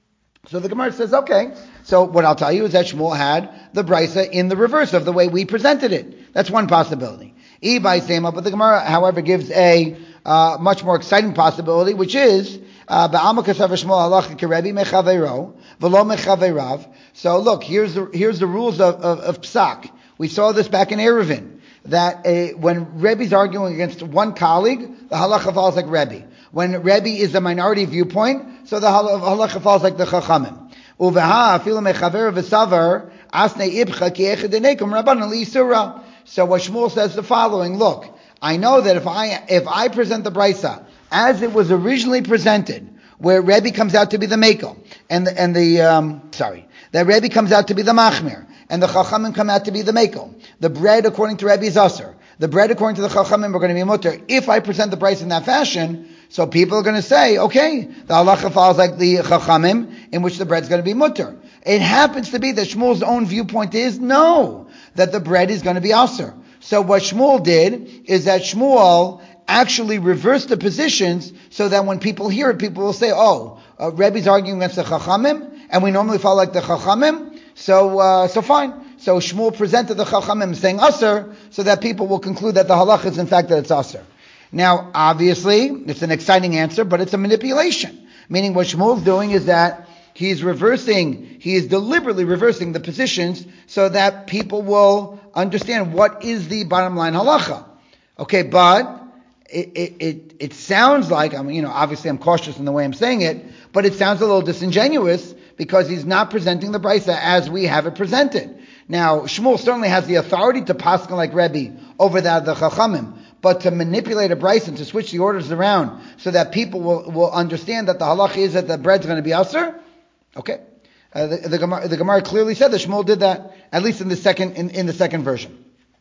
So the Gemara says, okay. So what I'll tell you is that Shmuel had the brisa in the reverse of the way we presented it. That's one possibility. Ibai Sema, but the Gemara, however, gives a uh, much more exciting possibility, which is Ba'alma Kasav Shmuel Halacha Kerebi Mechaveiro V'lo Mechaveirav. So look, here's the here's the rules of, of, of Psak. We saw this back in Eruvin, that uh, when Rebbe's arguing against one colleague, the halacha falls like Rebbe. When Rebbe is the minority viewpoint, so the halacha falls like the Chachamim. Uveha afilu mechaver v'savar asnei ibcha ki echad denekum rabbanan li'isura. So what Shmuel says the following: look, I know that if I if I present the brisa as it was originally presented, where Rebbe comes out to be the mekel, and the, and the um, sorry, that Rebbe comes out to be the machmir, and the Chachamim come out to be the mekel. The bread, according to Rebbe, is aser. The bread, according to the Chachamim, are going to be mutter. If I present the brisa in that fashion, so people are going to say, okay, the halacha falls like the Chachamim, in which the bread's going to be mutter. It happens to be that Shmuel's own viewpoint is no, that the bread is going to be aser. So what Shmuel did is that Shmuel actually reversed the positions so that when people hear it, people will say, oh, uh, Rebbe's arguing against the Chachamim, and we normally follow like the Chachamim, so uh, so fine. So Shmuel presented the Chachamim saying aser, so that people will conclude that the halacha is in fact that it's aser. Now, obviously, it's an exciting answer, but it's a manipulation. Meaning what Shmuel's doing is that he's reversing, he is deliberately reversing the positions so that people will understand what is the bottom line halacha. Okay, but it, it, it, it sounds like, I mean, you know, obviously I'm cautious in the way I'm saying it, but it sounds a little disingenuous because he's not presenting the brisa as we have it presented. Now, Shmuel certainly has the authority to paskin like Rebbe over that of the Chachamim, but to manipulate a brisa and to switch the orders around so that people will, will understand that the halacha is that the bread's going to be aser, okay. Uh, the, the, Gemara, the Gemara clearly said that Shmuel did that, at least in the second in, in the second version.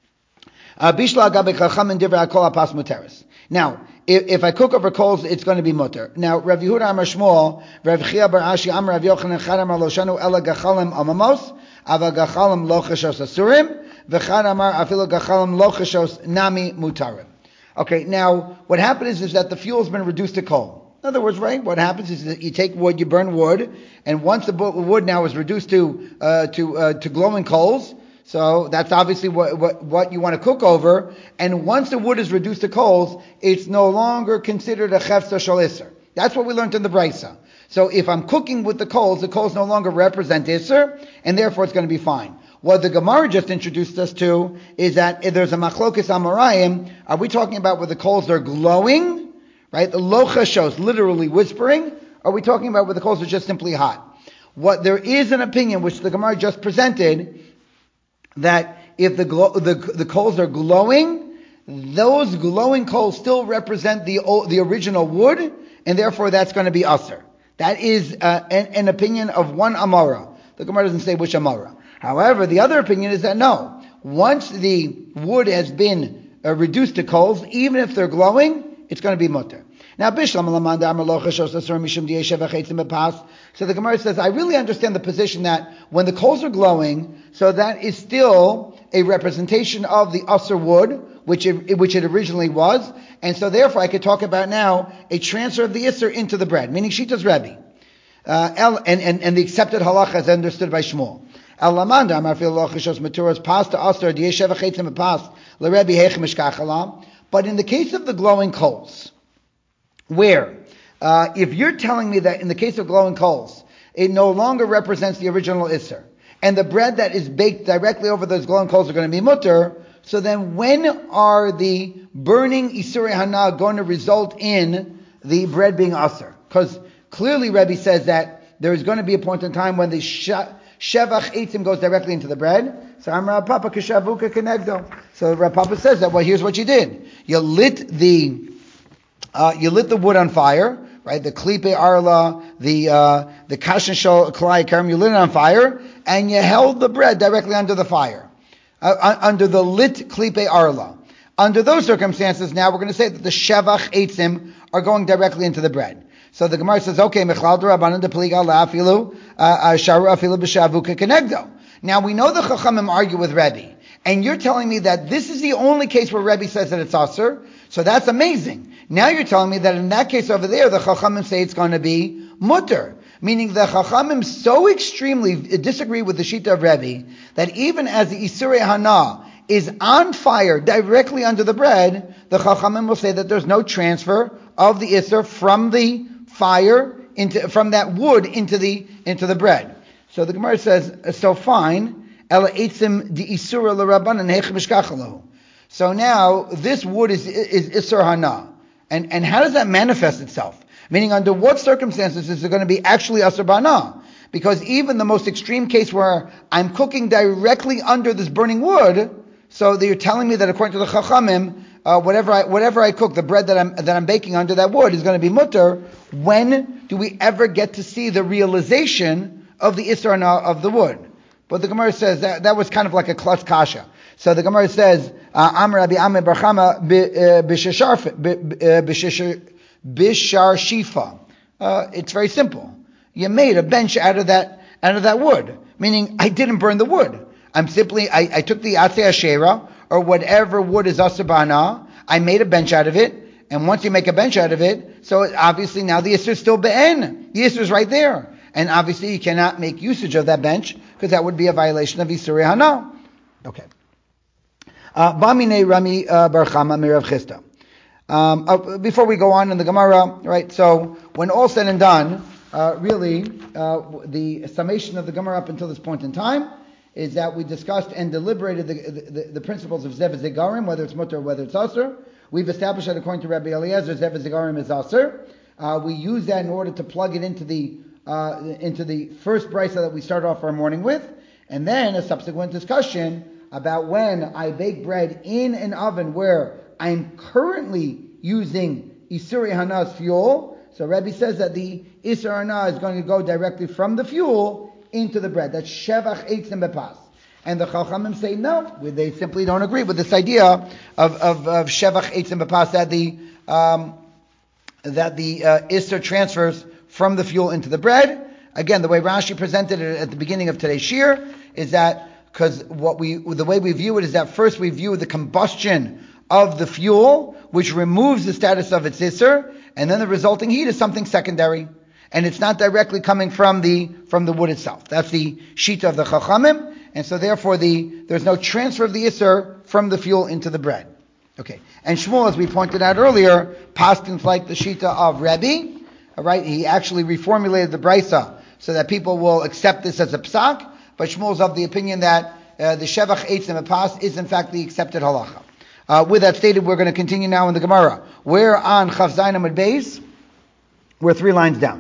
Bishla agabe Chachamim divrei hakol apas muteris. Now, if, if I cook over coals, it's going to be mutter. Now, Rav Yehuda Amar Shmuel, Rav Chia bar Ashi Amar Rav Yochanan Chad Amar Loshanu Ela Gachalim Amamos, Ava Gachalim Lo Cheshos Asurim, V'Chad Amar Afilu Gachalim Lo Cheshos Nami Mutarim. Okay, now, what happens is, is that the fuel has been reduced to coal. In other words, right, what happens is that you take wood, you burn wood, and once the wood now is reduced to uh, to uh, to glowing coals, so that's obviously what, what, what you want to cook over. And once the wood is reduced to coals, it's no longer considered a chefza shel iser. That's what we learned in the brisa. So if I'm cooking with the coals, the coals no longer represent iser, and therefore it's going to be fine. What the Gemara just introduced us to is that if there's a machlokes amarayim, are we talking about where the coals are glowing, right? The lo cheshos, literally whispering, or are we talking about where the coals are just simply hot? What there is an opinion which the Gemara just presented, that if the, glow, the the coals are glowing, those glowing coals still represent the the original wood, and therefore that's going to be aser. That is uh, an, an opinion of one Amara. The Gemara doesn't say which Amara. However, the other opinion is that no, once the wood has been uh, reduced to coals, even if they're glowing, it's going to be mutter. Now, Bishlam Lamanda Amar Lo Cheshos Asur Mishum Di'eshev Achetzim Bepas. So the Gemara says, I really understand the position that when the coals are glowing, so that is still a representation of the Asur wood, which it, which it originally was, and so therefore I could talk about now a transfer of the Isser into the bread, meaning Shitas Rebbe. Uh, El, and, and, and the accepted halacha is understood by Shmuel. El Lamanda Amar Fil Lo Cheshos Maturas Pas to Asur Di'eshev Achetzim Bepas LeRebbe Hech Mishkachalam. But in the case of the glowing coals, where, uh, if you're telling me that in the case of glowing coals, it no longer represents the original Isser, and the bread that is baked directly over those glowing coals are going to be mutter, so then when are the burning Isurei Hana going to result in the bread being Aser? Because clearly Rebbe says that there is going to be a point in time when the Shevach Eitzim goes directly into the bread. So I'm Rav Papa Kishavuka Kenegdo. So Rav Papa says that, well, here's what you did. You lit the Uh, you lit the wood on fire, right? The klipe arla, the uh, the kashan shol kalai karam, you lit it on fire, and you held the bread directly under the fire, uh, under the lit klipe arla. Under those circumstances, now we're going to say that the shevach eitzim are going directly into the bread. So the Gemara says, okay, mechlal d'Rabbanan depliga la'afilu sharu afilu b'shavuka kenegdo. Now we know the Chachamim argue with Rebbe, and you're telling me that this is the only case where Rebbe says that it's aser. So that's amazing. Now you're telling me that in that case over there, the Chachamim say it's going to be mutter. Meaning the Chachamim so extremely disagree with the Shita of Rebbe that even as the Isurei Hana is on fire directly under the bread, the Chachamim will say that there's no transfer of the Isur from the fire into from that wood into the into the bread. So the Gemara says, so fine. Ela eitzim di Isura l'Rabbanan heich mishkachalahu. So now this wood is is Isur Hana, and and how does that manifest itself? Meaning, under what circumstances is it going to be actually Asur Bana? Because even the most extreme case where I'm cooking directly under this burning wood, so that you're telling me that according to the Chachamim, uh, whatever I whatever I cook, the bread that I'm that I'm baking under that wood is going to be mutter. When do we ever get to see the realization of the Isur Hana of the wood? But the Gemara says that that was kind of like a klutz kasha. So the Gemara says, Amar Rabbi Amir Bar Chama b'sheshar Bishar Shifa. Uh, it's very simple. You made a bench out of that out of that wood. Meaning, I didn't burn the wood. I'm simply, I, I took the Atzei Ashera, or whatever wood is Asur Bana, I made a bench out of it, and once you make a bench out of it, so obviously now the Isur is still Be'en. The Isur is right there. And obviously you cannot make usage of that bench, because that would be a violation of Isurei Hana. Okay. Bamine Rami Bar Chama Mirav Chisda. Um, uh, before we go on in the Gemara, right? So when all said and done, uh, really, uh, the summation of the Gemara up until this point in time is that we discussed and deliberated the, the, the principles of Zev Zigarim, whether it's mutter or whether it's asur. We've established that according to Rabbi Eliezer, Zev Zigarim is asur. Uh, we use that in order to plug it into the uh, into the first brisa that we start off our morning with, and then a subsequent discussion about when I bake bread in an oven where I'm currently using Isurei Hana's fuel. So Rebbe says that the Isur Hana is going to go directly from the fuel into the bread. That's Shevach Eitzim Bepas. And the Chachamim say no, they simply don't agree with this idea of, of, of Shevach Eitzim Bepas, that the, um, that the uh, Isur transfers from the fuel into the bread. Again, the way Rashi presented it at the beginning of today's shir is that, because what we, the way we view it is that first we view the combustion of the fuel, which removes the status of its Isur, and then the resulting heat is something secondary, and it's not directly coming from the from the wood itself. That's the shita of the Chachamim, and so therefore the there's no transfer of the Isur from the fuel into the bread. Okay, and Shmuel, as we pointed out earlier, pastins like the shita of Rebbe. All right, he actually reformulated the brisa so that people will accept this as a psak, but Shmuel's of the opinion that uh, the Shevach Eitzim Epas is in fact the accepted halacha. Uh, with that stated, we're going to continue now in the Gemara. We're on Chav Zayin Amud Beis. We're three lines down.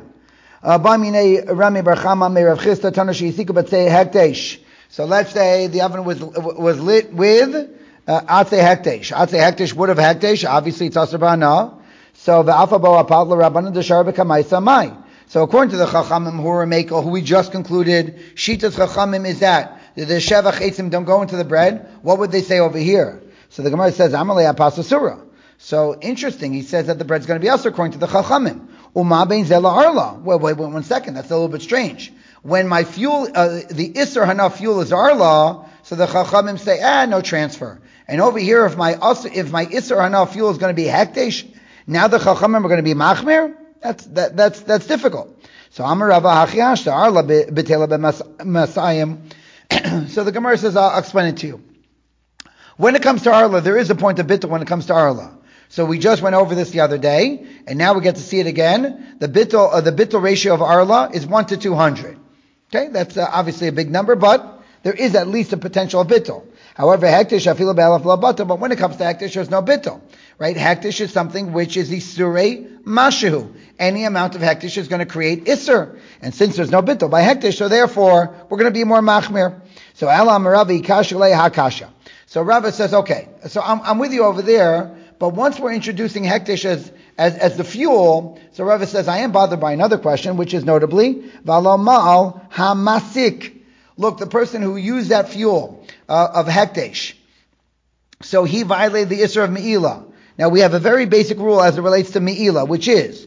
Rami Bar Chama Meirav Chisda Tana Sheisika Batzei Hektesh. So let's say the oven was was lit with uh, Atzei Hektesh. Atzei Hektesh wood of Hektesh. Obviously, it's Asur Bana. So Ve'afa Bo Apal L'Rabbanan Deshar B'Kamaisa Mai. So according to the Chachamim who are Mekel, who we just concluded, Shitas Chachamim is that the Shevach Eitzim don't go into the bread. What would they say over here? So the Gemara says, Amalei Apas Asura. So interesting, he says that the bread's going to be Asur according to the Chachamim. Uma bein zela arla. Well, wait, wait one second, that's a little bit strange. When my fuel, uh, the Isur Hana fuel is arla, so the Chachamim say, ah, no transfer. And over here, if my if my Isur Hana fuel is going to be Hektesh, now the Chachamim are going to be Machmir? That's, that, that's, that's difficult. So Amar Rava Hachiash, arla betela b'masayim. So the Gemara says, I'll explain it to you. When it comes to Arla, there is a point of bittul when it comes to Arla. So we just went over this the other day, and now we get to see it again. The bittul, uh, the bittul ratio of Arla is one to two hundred. Okay, that's uh, obviously a big number, but there is at least a potential of bittul. However, hektish afilu be'alaf labata, but when it comes to hektish, there's no bittul. Right? Hektish is something which is isurei mashu. Any amount of hektish is going to create isur. And since there's no bittul by hektish, so therefore, we're going to be more machmir. So, Elam Ravi Kashalei Hakasha. So Rava says, okay, so I'm, I'm with you over there, but once we're introducing hektish as, as, as the fuel, so Rava says, I am bothered by another question, which is notably, Valo Ma'al Hamasik. Look, the person who used that fuel uh, of hektish, so he violated the Isser of Me'ilah. Now we have a very basic rule as it relates to Me'ilah, which is,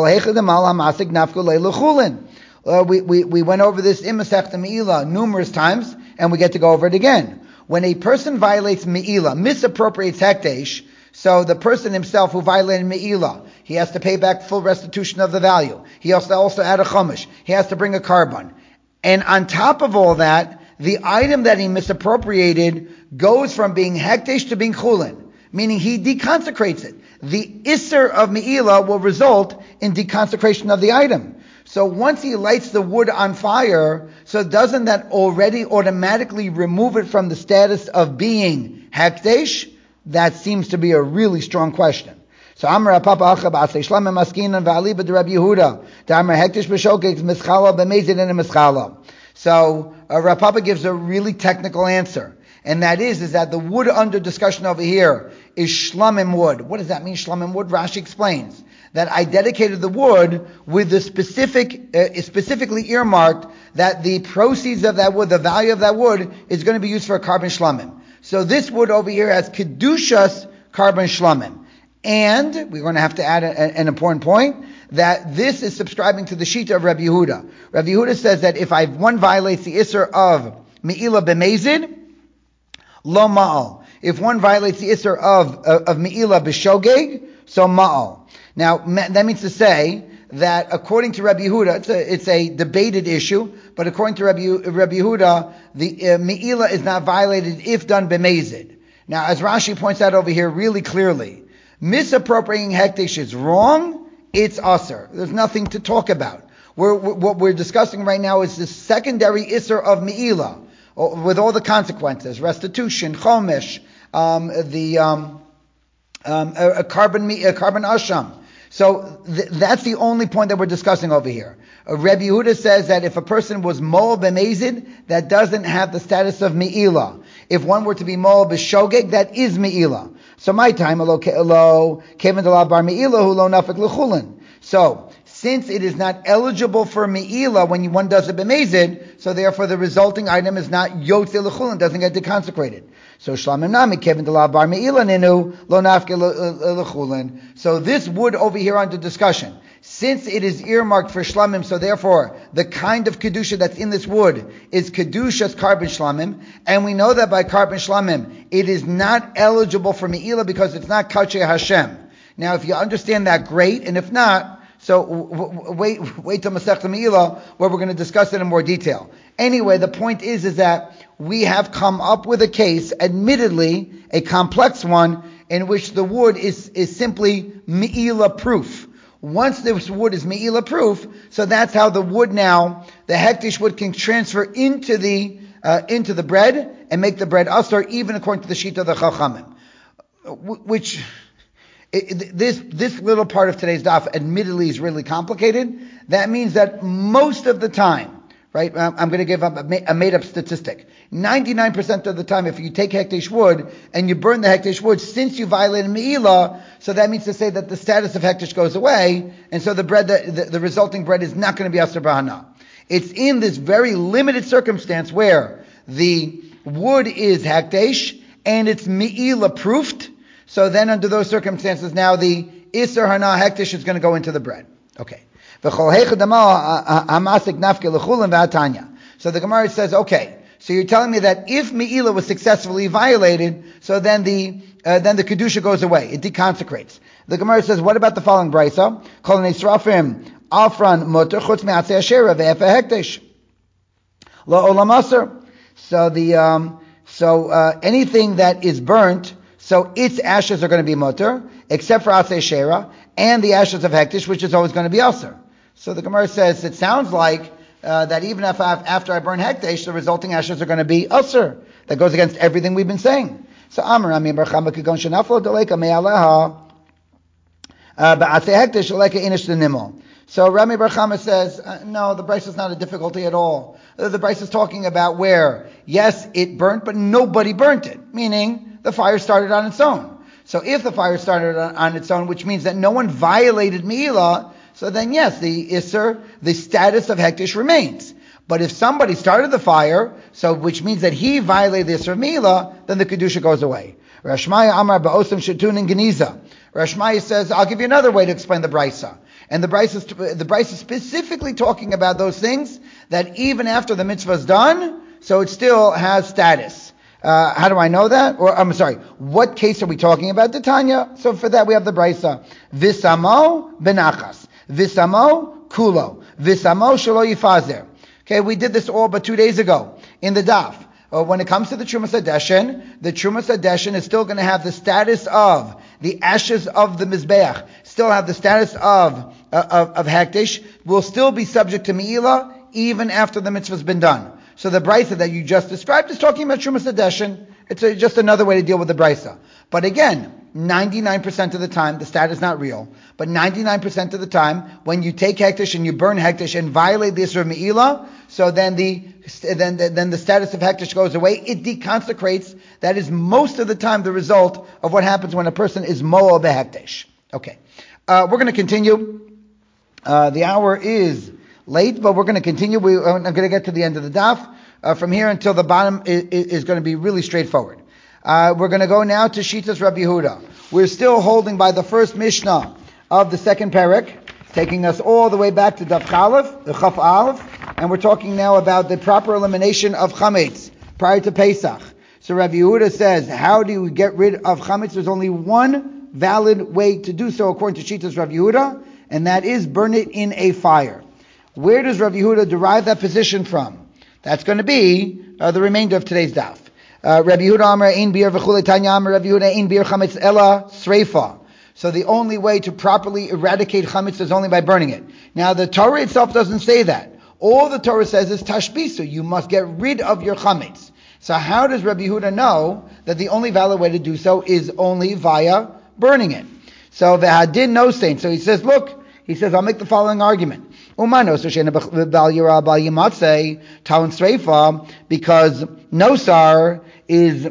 uh, we, we, we went over this in Masechta Me'ilah numerous times, and we get to go over it again. When a person violates Me'ilah, misappropriates hektish, So the person himself who violated Me'ilah, he has to pay back full restitution of the value. He has to also add a chumash. He has to bring a carbon. And on top of all that, the item that he misappropriated goes from being hekdesh to being chulin, meaning he deconsecrates it. The isser of Me'ilah will result in deconsecration of the item. So once he lights the wood on fire, so doesn't that already automatically remove it from the status of being hekdesh? That seems to be a really strong question. So Amar Papa Achab Asay Shlam Maskinan Va'ali B'Rab Yehuda Damar Hekdesh B'Shokek Mischala B'Mezid and Mischala. So uh, Rav Papa gives a really technical answer, and that is is that the wood under discussion over here is shlamim wood. What does that mean, shlamim wood? Rashi explains that I dedicated the wood with the specific, uh, specifically earmarked that the proceeds of that wood, the value of that wood, is going to be used for a carbon shlamim. So this wood over here has kedushas carbon shlamim. And we're going to have to add a, a, an important point, that this is subscribing to the shita of Rabbi Yehuda. Rabbi Yehuda says that if I, one violates the isser of Me'ilah b'mezid, lo ma'al. If one violates the isser of, of, of Me'ilah b'shogeg, so ma'al. Now, that means to say that according to Rabbi Yehuda, it's a, it's a debated issue, but according to Rabbi, Rabbi Yehuda, the uh, Me'ilah is not violated if done b'mezid. Now, as Rashi points out over here really clearly, misappropriating hekdesh is wrong, it's aser. There's nothing to talk about. We're, we're, what we're discussing right now is the secondary isser of Me'ilah, with all the consequences, restitution, chomesh, um, the um, um, a, a carbon a carbon asham. So th- that's the only point that we're discussing over here. Uh, Rabbi Yehuda says that if a person was mol b'mezid, that doesn't have the status of Me'ilah. If one were to be mol b'shogeg, that is Me'ilah. So my time, lo kevin delav bar Me'ilah hu lo nafik l'chulin. So since it is not eligible for Me'ilah when one does it b'mezid, so therefore the resulting item is not yotze l'chulin, doesn't get deconsecrated. So shlamim nami kevin delav bar Me'ilah ninu lo nafik l'chulin. So this wood over here under discussion, since it is earmarked for shlamim, so therefore the kind of kedusha that's in this wood is kedusha's carbon shlamim, and we know that by carbon shlamim it is not eligible for Me'ilah because it's not kachei Hashem. Now, if you understand that, great, and if not, so w- w- wait, wait till Masechta Me'ilah where we're going to discuss it in more detail. Anyway, the point is, is that we have come up with a case, admittedly a complex one, in which the wood is is simply Me'ilah proof. Once this wood is Me'ilah proof, so that's how the wood now, the hekdesh wood can transfer into the uh, into the bread and make the bread asar, even according to the shita of the Chachamim. Which, it, this this little part of today's daf, admittedly, is really complicated. That means that most of the time, right, I'm going to give up a made-up statistic. ninety-nine percent of the time, if you take hekdesh wood and you burn the hekdesh wood, since you violated Me'ilah, so that means to say that the status of hekdesh goes away, and so the bread, that, the, the resulting bread is not going to be asar b'hana. It's in this very limited circumstance where the wood is hekdesh and it's Me'ilah proofed. So then, under those circumstances, now the isar hana hekdesh is going to go into the bread. Okay. So the Gemara says, okay, so you're telling me that if Me'ilah was successfully violated, so then the uh, then the kedusha goes away, it deconsecrates. The Gemara says, what about the following brisa? Kol nisrafim afran muter chutz me'atzei asherah ve'efa hekdesh lo olam aser. So the um, so uh, anything that is burnt, so its ashes are going to be muter, except for atzei asherah and the ashes of hekdesh, which is always going to be aser. So the Gemara says it sounds like uh, that even if I, after I burn hekdesh, the resulting ashes are going to be aser. That goes against everything we've been saying. So Amar Ami Bar Chama Kigon Shenaflo Deleka Me'aleha Ba'atzei Hekdesh Deleka Inish Denimel. So Rami Bar Chama says, uh, no, the brisa is not a difficulty at all. Uh, the brisa is talking about where, yes, it burnt, but nobody burnt it. Meaning, the fire started on its own. So if the fire started on, on its own, which means that no one violated Me'ilah, so then yes, the Isser, the status of Hekdesh remains. But if somebody started the fire, so which means that he violated the Isser of Me'ilah, then the Kedusha goes away. Rashmaya Amar Ba'osam Shetun and Geniza. Rashmaya says, I'll give you another way to explain the Brisa. And the Brisa is, the Brisa is specifically talking about those things that even after the mitzvah is done, so it still has status. Uh, how do I know that? Or I'm sorry, what case are we talking about? The Tanya. So for that we have the Brisa. Visamo benachas. Visamo kulo. Visamo shelo yifazer. Okay, we did this all but two days ago in the daf. Uh, when it comes to the Trumas Hadeshin, the Trumas Hadeshin is still going to have the status of the ashes of the Mizbeach, still have the status of, uh, of, of Hekdesh, will still be subject to Me'ilah even after the mitzvah has been done. So the Brisa that you just described is talking about Trumas Hadeshin. It's a, just another way to deal with the Brisa. But again, ninety-nine percent of the time, the stat is not real, but ninety-nine percent of the time, when you take Hekdesh and you burn Hekdesh and violate the Isra of Me'ilah, so then the, then, then the status of Hekdesh goes away. It deconsecrates. That is most of the time the result of what happens when a person is Mo'ah beHekdesh. Okay. Uh, we're going to continue. Uh, the hour is late, but we're going to continue. We, I'm going to get to the end of the daf. Uh, from here until the bottom is, is going to be really straightforward. Uh, we're going to go now to Shitas Rabbi Yehuda. We're still holding by the first Mishnah of the second parak, taking us all the way back to Daf Chalef, the Chaf Aleph, and we're talking now about the proper elimination of Chametz prior to Pesach. So Rabbi Yehuda says, how do you get rid of Chametz? There's only one valid way to do so according to Shitas Rabbi Yehuda, and that is burn it in a fire. Where does Rabbi Yehuda derive that position from? That's going to be uh, the remainder of today's daf. Uh, Rabbi Yehuda Amar Ein Bir V'chulei Tanya Amar Rabbi Yehuda Ein Bir Chametz Ela Sreifa. So the only way to properly eradicate chametz is only by burning it. Now the Torah itself doesn't say that. All the Torah says is tashbisu. You must get rid of your chametz. So how does Rabbi Yehuda know that the only valid way to do so is only via burning it? So v'hadin no saint. So he says, look, he says, I'll make the following argument. Umano so shena b'bal yira b'al yimatzei taun sreifa, because nosar is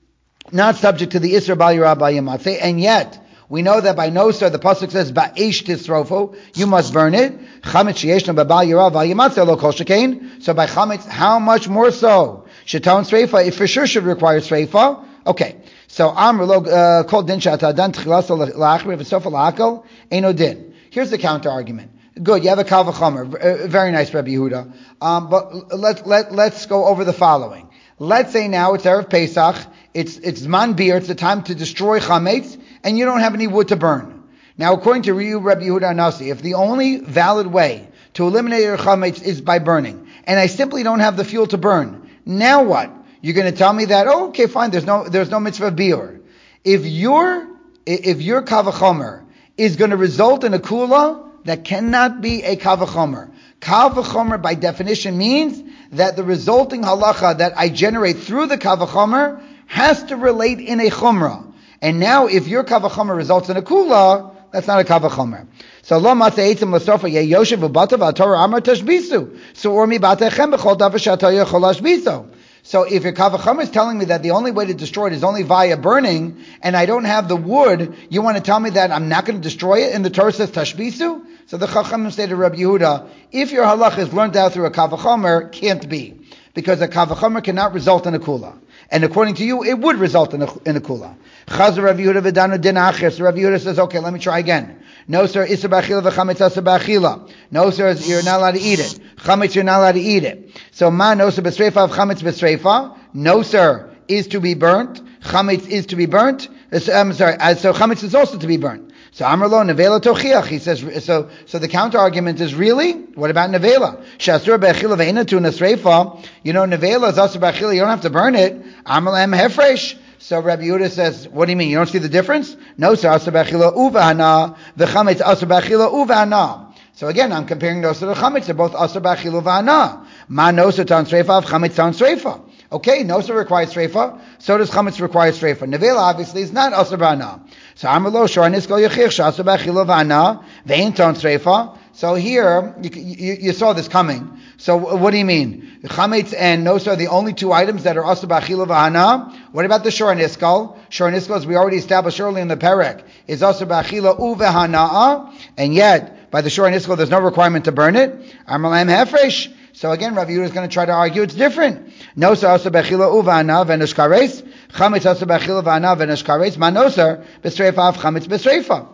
not subject to the isra b'al yira b'al yimatzei, and yet we know that by nosar the pasuk says ba'esh tisrofo, you must burn it. Chametz sheyeshna b'bal yira b'al yimatzei lo kol shekain. So by chametz, how much more so? Shetaun sreifa, it for sure should require sreifa. Okay. So amr lo kol din shata dan tchilas la'achri v'sofa la'akal eno din. Here's the counter argument. Good, you have a kal v'chomer. Very nice, Rabbi Yehuda. Um, but let, let, let's go over the following. Let's say now it's Erev Pesach, it's, it's Zman Bir, it's the time to destroy chametz, and you don't have any wood to burn. Now, according to Riyu, Rabbi Yehuda Nasi, if the only valid way to eliminate your chametz is by burning, and I simply don't have the fuel to burn, now what? You're going to tell me that, oh, okay, fine, there's no, there's no mitzvah biur. If your, if your kal v'chomer is going to result in a kula, that cannot be a kal v'chomer. Kal v'chomer by definition means that the resulting halacha that I generate through the kal v'chomer has to relate in a chumrah. And now if your kal v'chomer results in a kula, that's not a kal v'chomer. So lo matzeh eitzim l'sofa ye yoshev v'bata v'atorah amar tashbisu. So or mi batechem b'chol davar sh'atoyah chol hashbiso. So if your kal v'chomer is telling me that the only way to destroy it is only via burning, and I don't have the wood, you want to tell me that I'm not going to destroy it, and the Torah says tashbisu? So the Chachamim say to Rabbi Yehuda, if your halach is learned out through a kal v'chomer, can't be. Because a kal v'chomer cannot result in a kula. And according to you, it would result in a, in a kula. Chazar Rabbi Yehuda v'danu din acher. So Rabbi Yehuda says, okay, let me try again. No, sir, isur b'achila v'chametz asur b'achila. No, sir, you're not allowed to eat it. Chametz, you're not allowed to eat it. So ma no, sir, b'sreifa v'chametz b'sreifa. No, sir, is to be burnt. Chametz is to be burnt. I'm sorry, so chametz is also to be burnt. So Amar lo nevela tochiach. He says, so so the counter argument is really, what about nevela? Shasur b'achila ve'ena tu nasreifa. You know, nevela is asur b'achila. You don't have to burn it. Amar lahem hefresh. So Rabbi Yehuda says, what do you mean? You don't see the difference? No, sir, asur b'achila uva'ana v'chametz asur b'achila uva'ana. So again, I'm comparing those to the chametz. They're both asur b'achila uva'ana. Ma nosur tan sreifa v'chametz tan sreifa. Okay, nosur requires sreifa. So does chametz require sreifa. Nevela obviously is not asur b'ana. So Amrlo shor niskol yechich shasu b'achila v'ana ve'in ton sreifa. So here you, you, you saw this coming. So what do you mean? Chametz and nosur are the only two items that are asur b'achila v'ana. What about the shor niskol? Shor niskol, as we already established earlier in the perek, is asur b'achila u'v'hana'a, and yet by the shor niskol there's no requirement to burn it. Amrlam hefresh. So again, Rabbi Yehuda is going to try to argue it's different. Nosar asur b'achila u'v'hana v'neshkares. Chametz asur b'achila v'hana v'neshkares. Ma nosar b'sreifa chametz b'sreifa.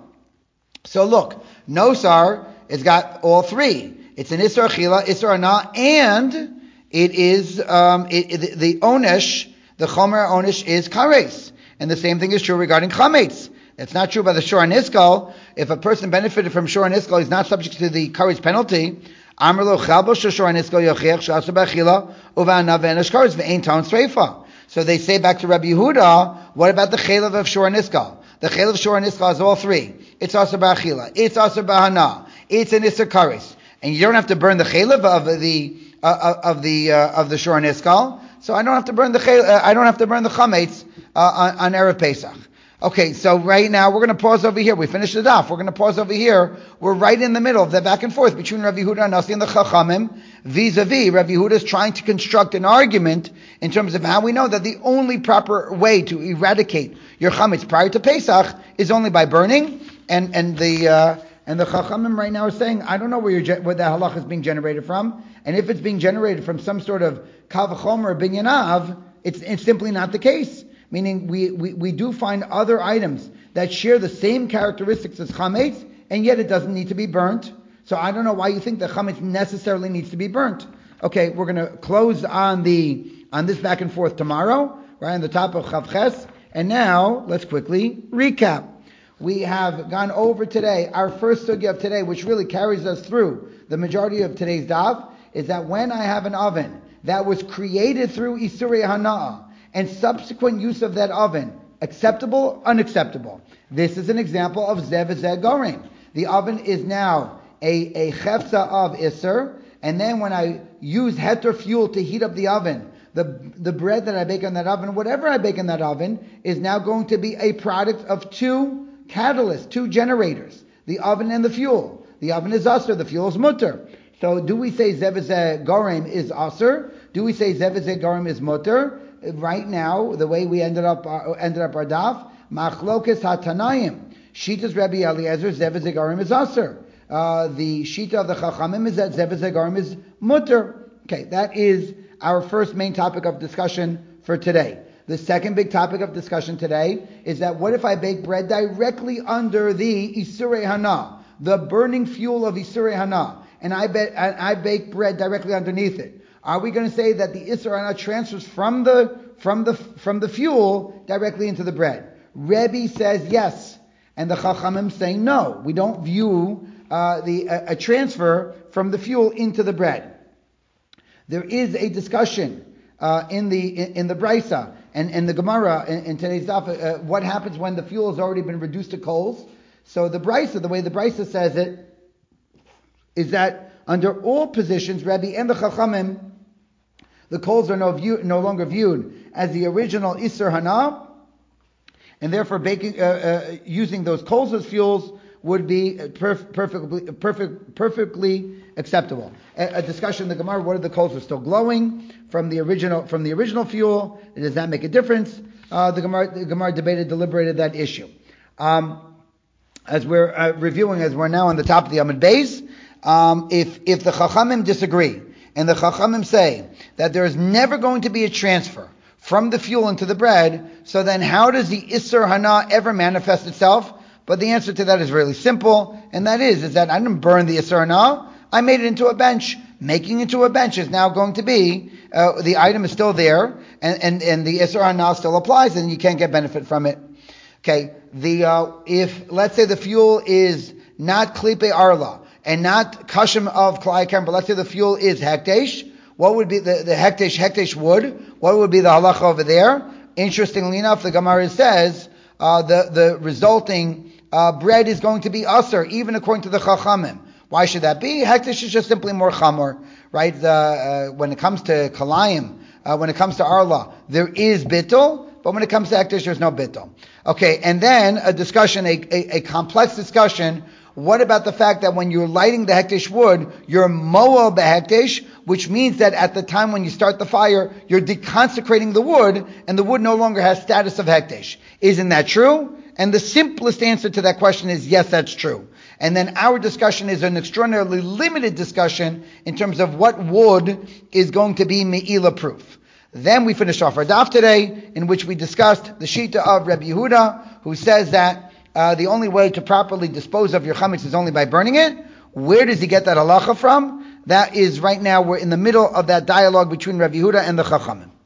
So look, nosar has got all three. It's an isur achila, isur ana, and it is um, it, it, the onesh the chomer onish is kares. And the same thing is true regarding chametz. It's not true by the shor and iskal. If a person benefited from shor and iskal, he's not subject to the kares penalty. Amar lo chalbo shor and iskal yochiach sh'asa b'achila uva'anav ve'enish kares ve'ein ton streifa. So they say back to Rabbi Yehuda, what about the chelav of shor and iskal? The chelav of shor and iskal is all three. It's asa b'achila, it's asa b'hana, it's an iser kares. And you don't have to burn the chelav of the uh, of the uh, of the shor and iskal. So I don't have to burn the chel- uh, I don't have to burn the chametz uh, on, on Erev Pesach. Okay, so right now we're going to pause over here. We finished it off. We're going to pause over here. We're right in the middle of the back and forth between Rabbi Yehuda and Nasi and the Chachamim. Vis-a-vis, Rabbi Yehuda is trying to construct an argument in terms of how we know that the only proper way to eradicate your chametz prior to Pesach is only by burning. And and the uh, and the Chachamim right now are saying, I don't know where your where that halach is being generated from, and if it's being generated from some sort of kav chomer or binyanav, it's it's simply not the case. Meaning we, we, we do find other items that share the same characteristics as chametz, and yet it doesn't need to be burnt. So I don't know why you think that chametz necessarily needs to be burnt. Okay, we're going to close on the on this back and forth tomorrow, right on the top of Chav Ches. And now let's quickly recap. We have gone over today our first sugya of today, which really carries us through the majority of today's daf, is that when I have an oven that was created through Isurei Hana'ah, and subsequent use of that oven, acceptable, unacceptable. This is an example of zev zeh gorim. The oven is now a, a chefza of iser, and then when I use heter fuel to heat up the oven, the, the bread that I bake in that oven, whatever I bake in that oven, is now going to be a product of two catalysts, two generators, the oven and the fuel. The oven is aser, the fuel is mutter. So do we say zev zeh gorim is aser? Do we say zev zeh gorim is mutter? Right now, the way we ended up our, ended up our daf, machlokes hatanayim. Shitas Rabbi Eliezer, zev zeh gorim is aser. Uh, the shita of the chachamim is that zev zeh gorim is mutter. Okay, that is our first main topic of discussion for today. The second big topic of discussion today is that what if I bake bread directly under the Isurei Hana, the burning fuel of Isurei Hana, and I, bet, I, I bake bread directly underneath it? Are we going to say that the Isser Hana transfers from the from the from the fuel directly into the bread? Rebbe says yes, and the Chachamim saying no. We don't view uh, the a, a transfer from the fuel into the bread. There is a discussion uh, in the in, in the Brisa and, and the Gemara in, in today's daf. Uh, what happens when the fuel has already been reduced to coals? So the Brisa, the way the Brisa says it, is that under all positions, Rebbe and the Chachamim, the coals are no, view, no longer viewed as the original Isser Hana, and therefore baking, uh, uh, using those coals as fuels would be perf- perfectly, perfect, perfectly acceptable. A, a discussion in the Gemara: what if the coals are still glowing from the original from the original fuel? Does that make a difference? Uh, the Gemara, the Gemara debated, deliberated that issue. Um, as we're uh, reviewing, as we're now on the top of the Amud Beis, um, if if the Chachamim disagree, and the Chachamim say that there is never going to be a transfer from the fuel into the bread, so then how does the Isser Hana ever manifest itself? But the answer to that is really simple, and that is, is that I didn't burn the Isser Hana, I made it into a bench. Making it into a bench is now going to be, uh, the item is still there, and, and, and the Isser Hana still applies, and you can't get benefit from it. Okay, the, uh, if, let's say the fuel is not Klipe Arla, and not Kashim of Klai Karen, but let's say the fuel is Hekdesh, what would be the, the Hekdesh, Hekdesh wood? What would be the halacha over there? Interestingly enough, the Gemara says, uh, the, the resulting, uh, bread is going to be aser, even according to the Chachamim. Why should that be? Hekdesh is just simply more chamor, right? The, uh, when it comes to Kalayim, uh, when it comes to Arla, there is bittul, but when it comes to Hekdesh, there's no bittul. Okay, and then a discussion, a, a, a complex discussion. What about the fact that when you're lighting the hekdesh wood, you're moel behekdesh, which means that at the time when you start the fire, you're deconsecrating the wood, and the wood no longer has status of hekdesh. Isn't that true? And the simplest answer to that question is yes, that's true. And then our discussion is an extraordinarily limited discussion in terms of what wood is going to be me'ila proof. Then we finish off our daf today, in which we discussed the shita of Rabbi Yehuda, who says that Uh, the only way to properly dispose of your chametz is only by burning it. Where does he get that halacha from? That is right now, we're in the middle of that dialogue between Rabbi Yehuda and the Chachamim.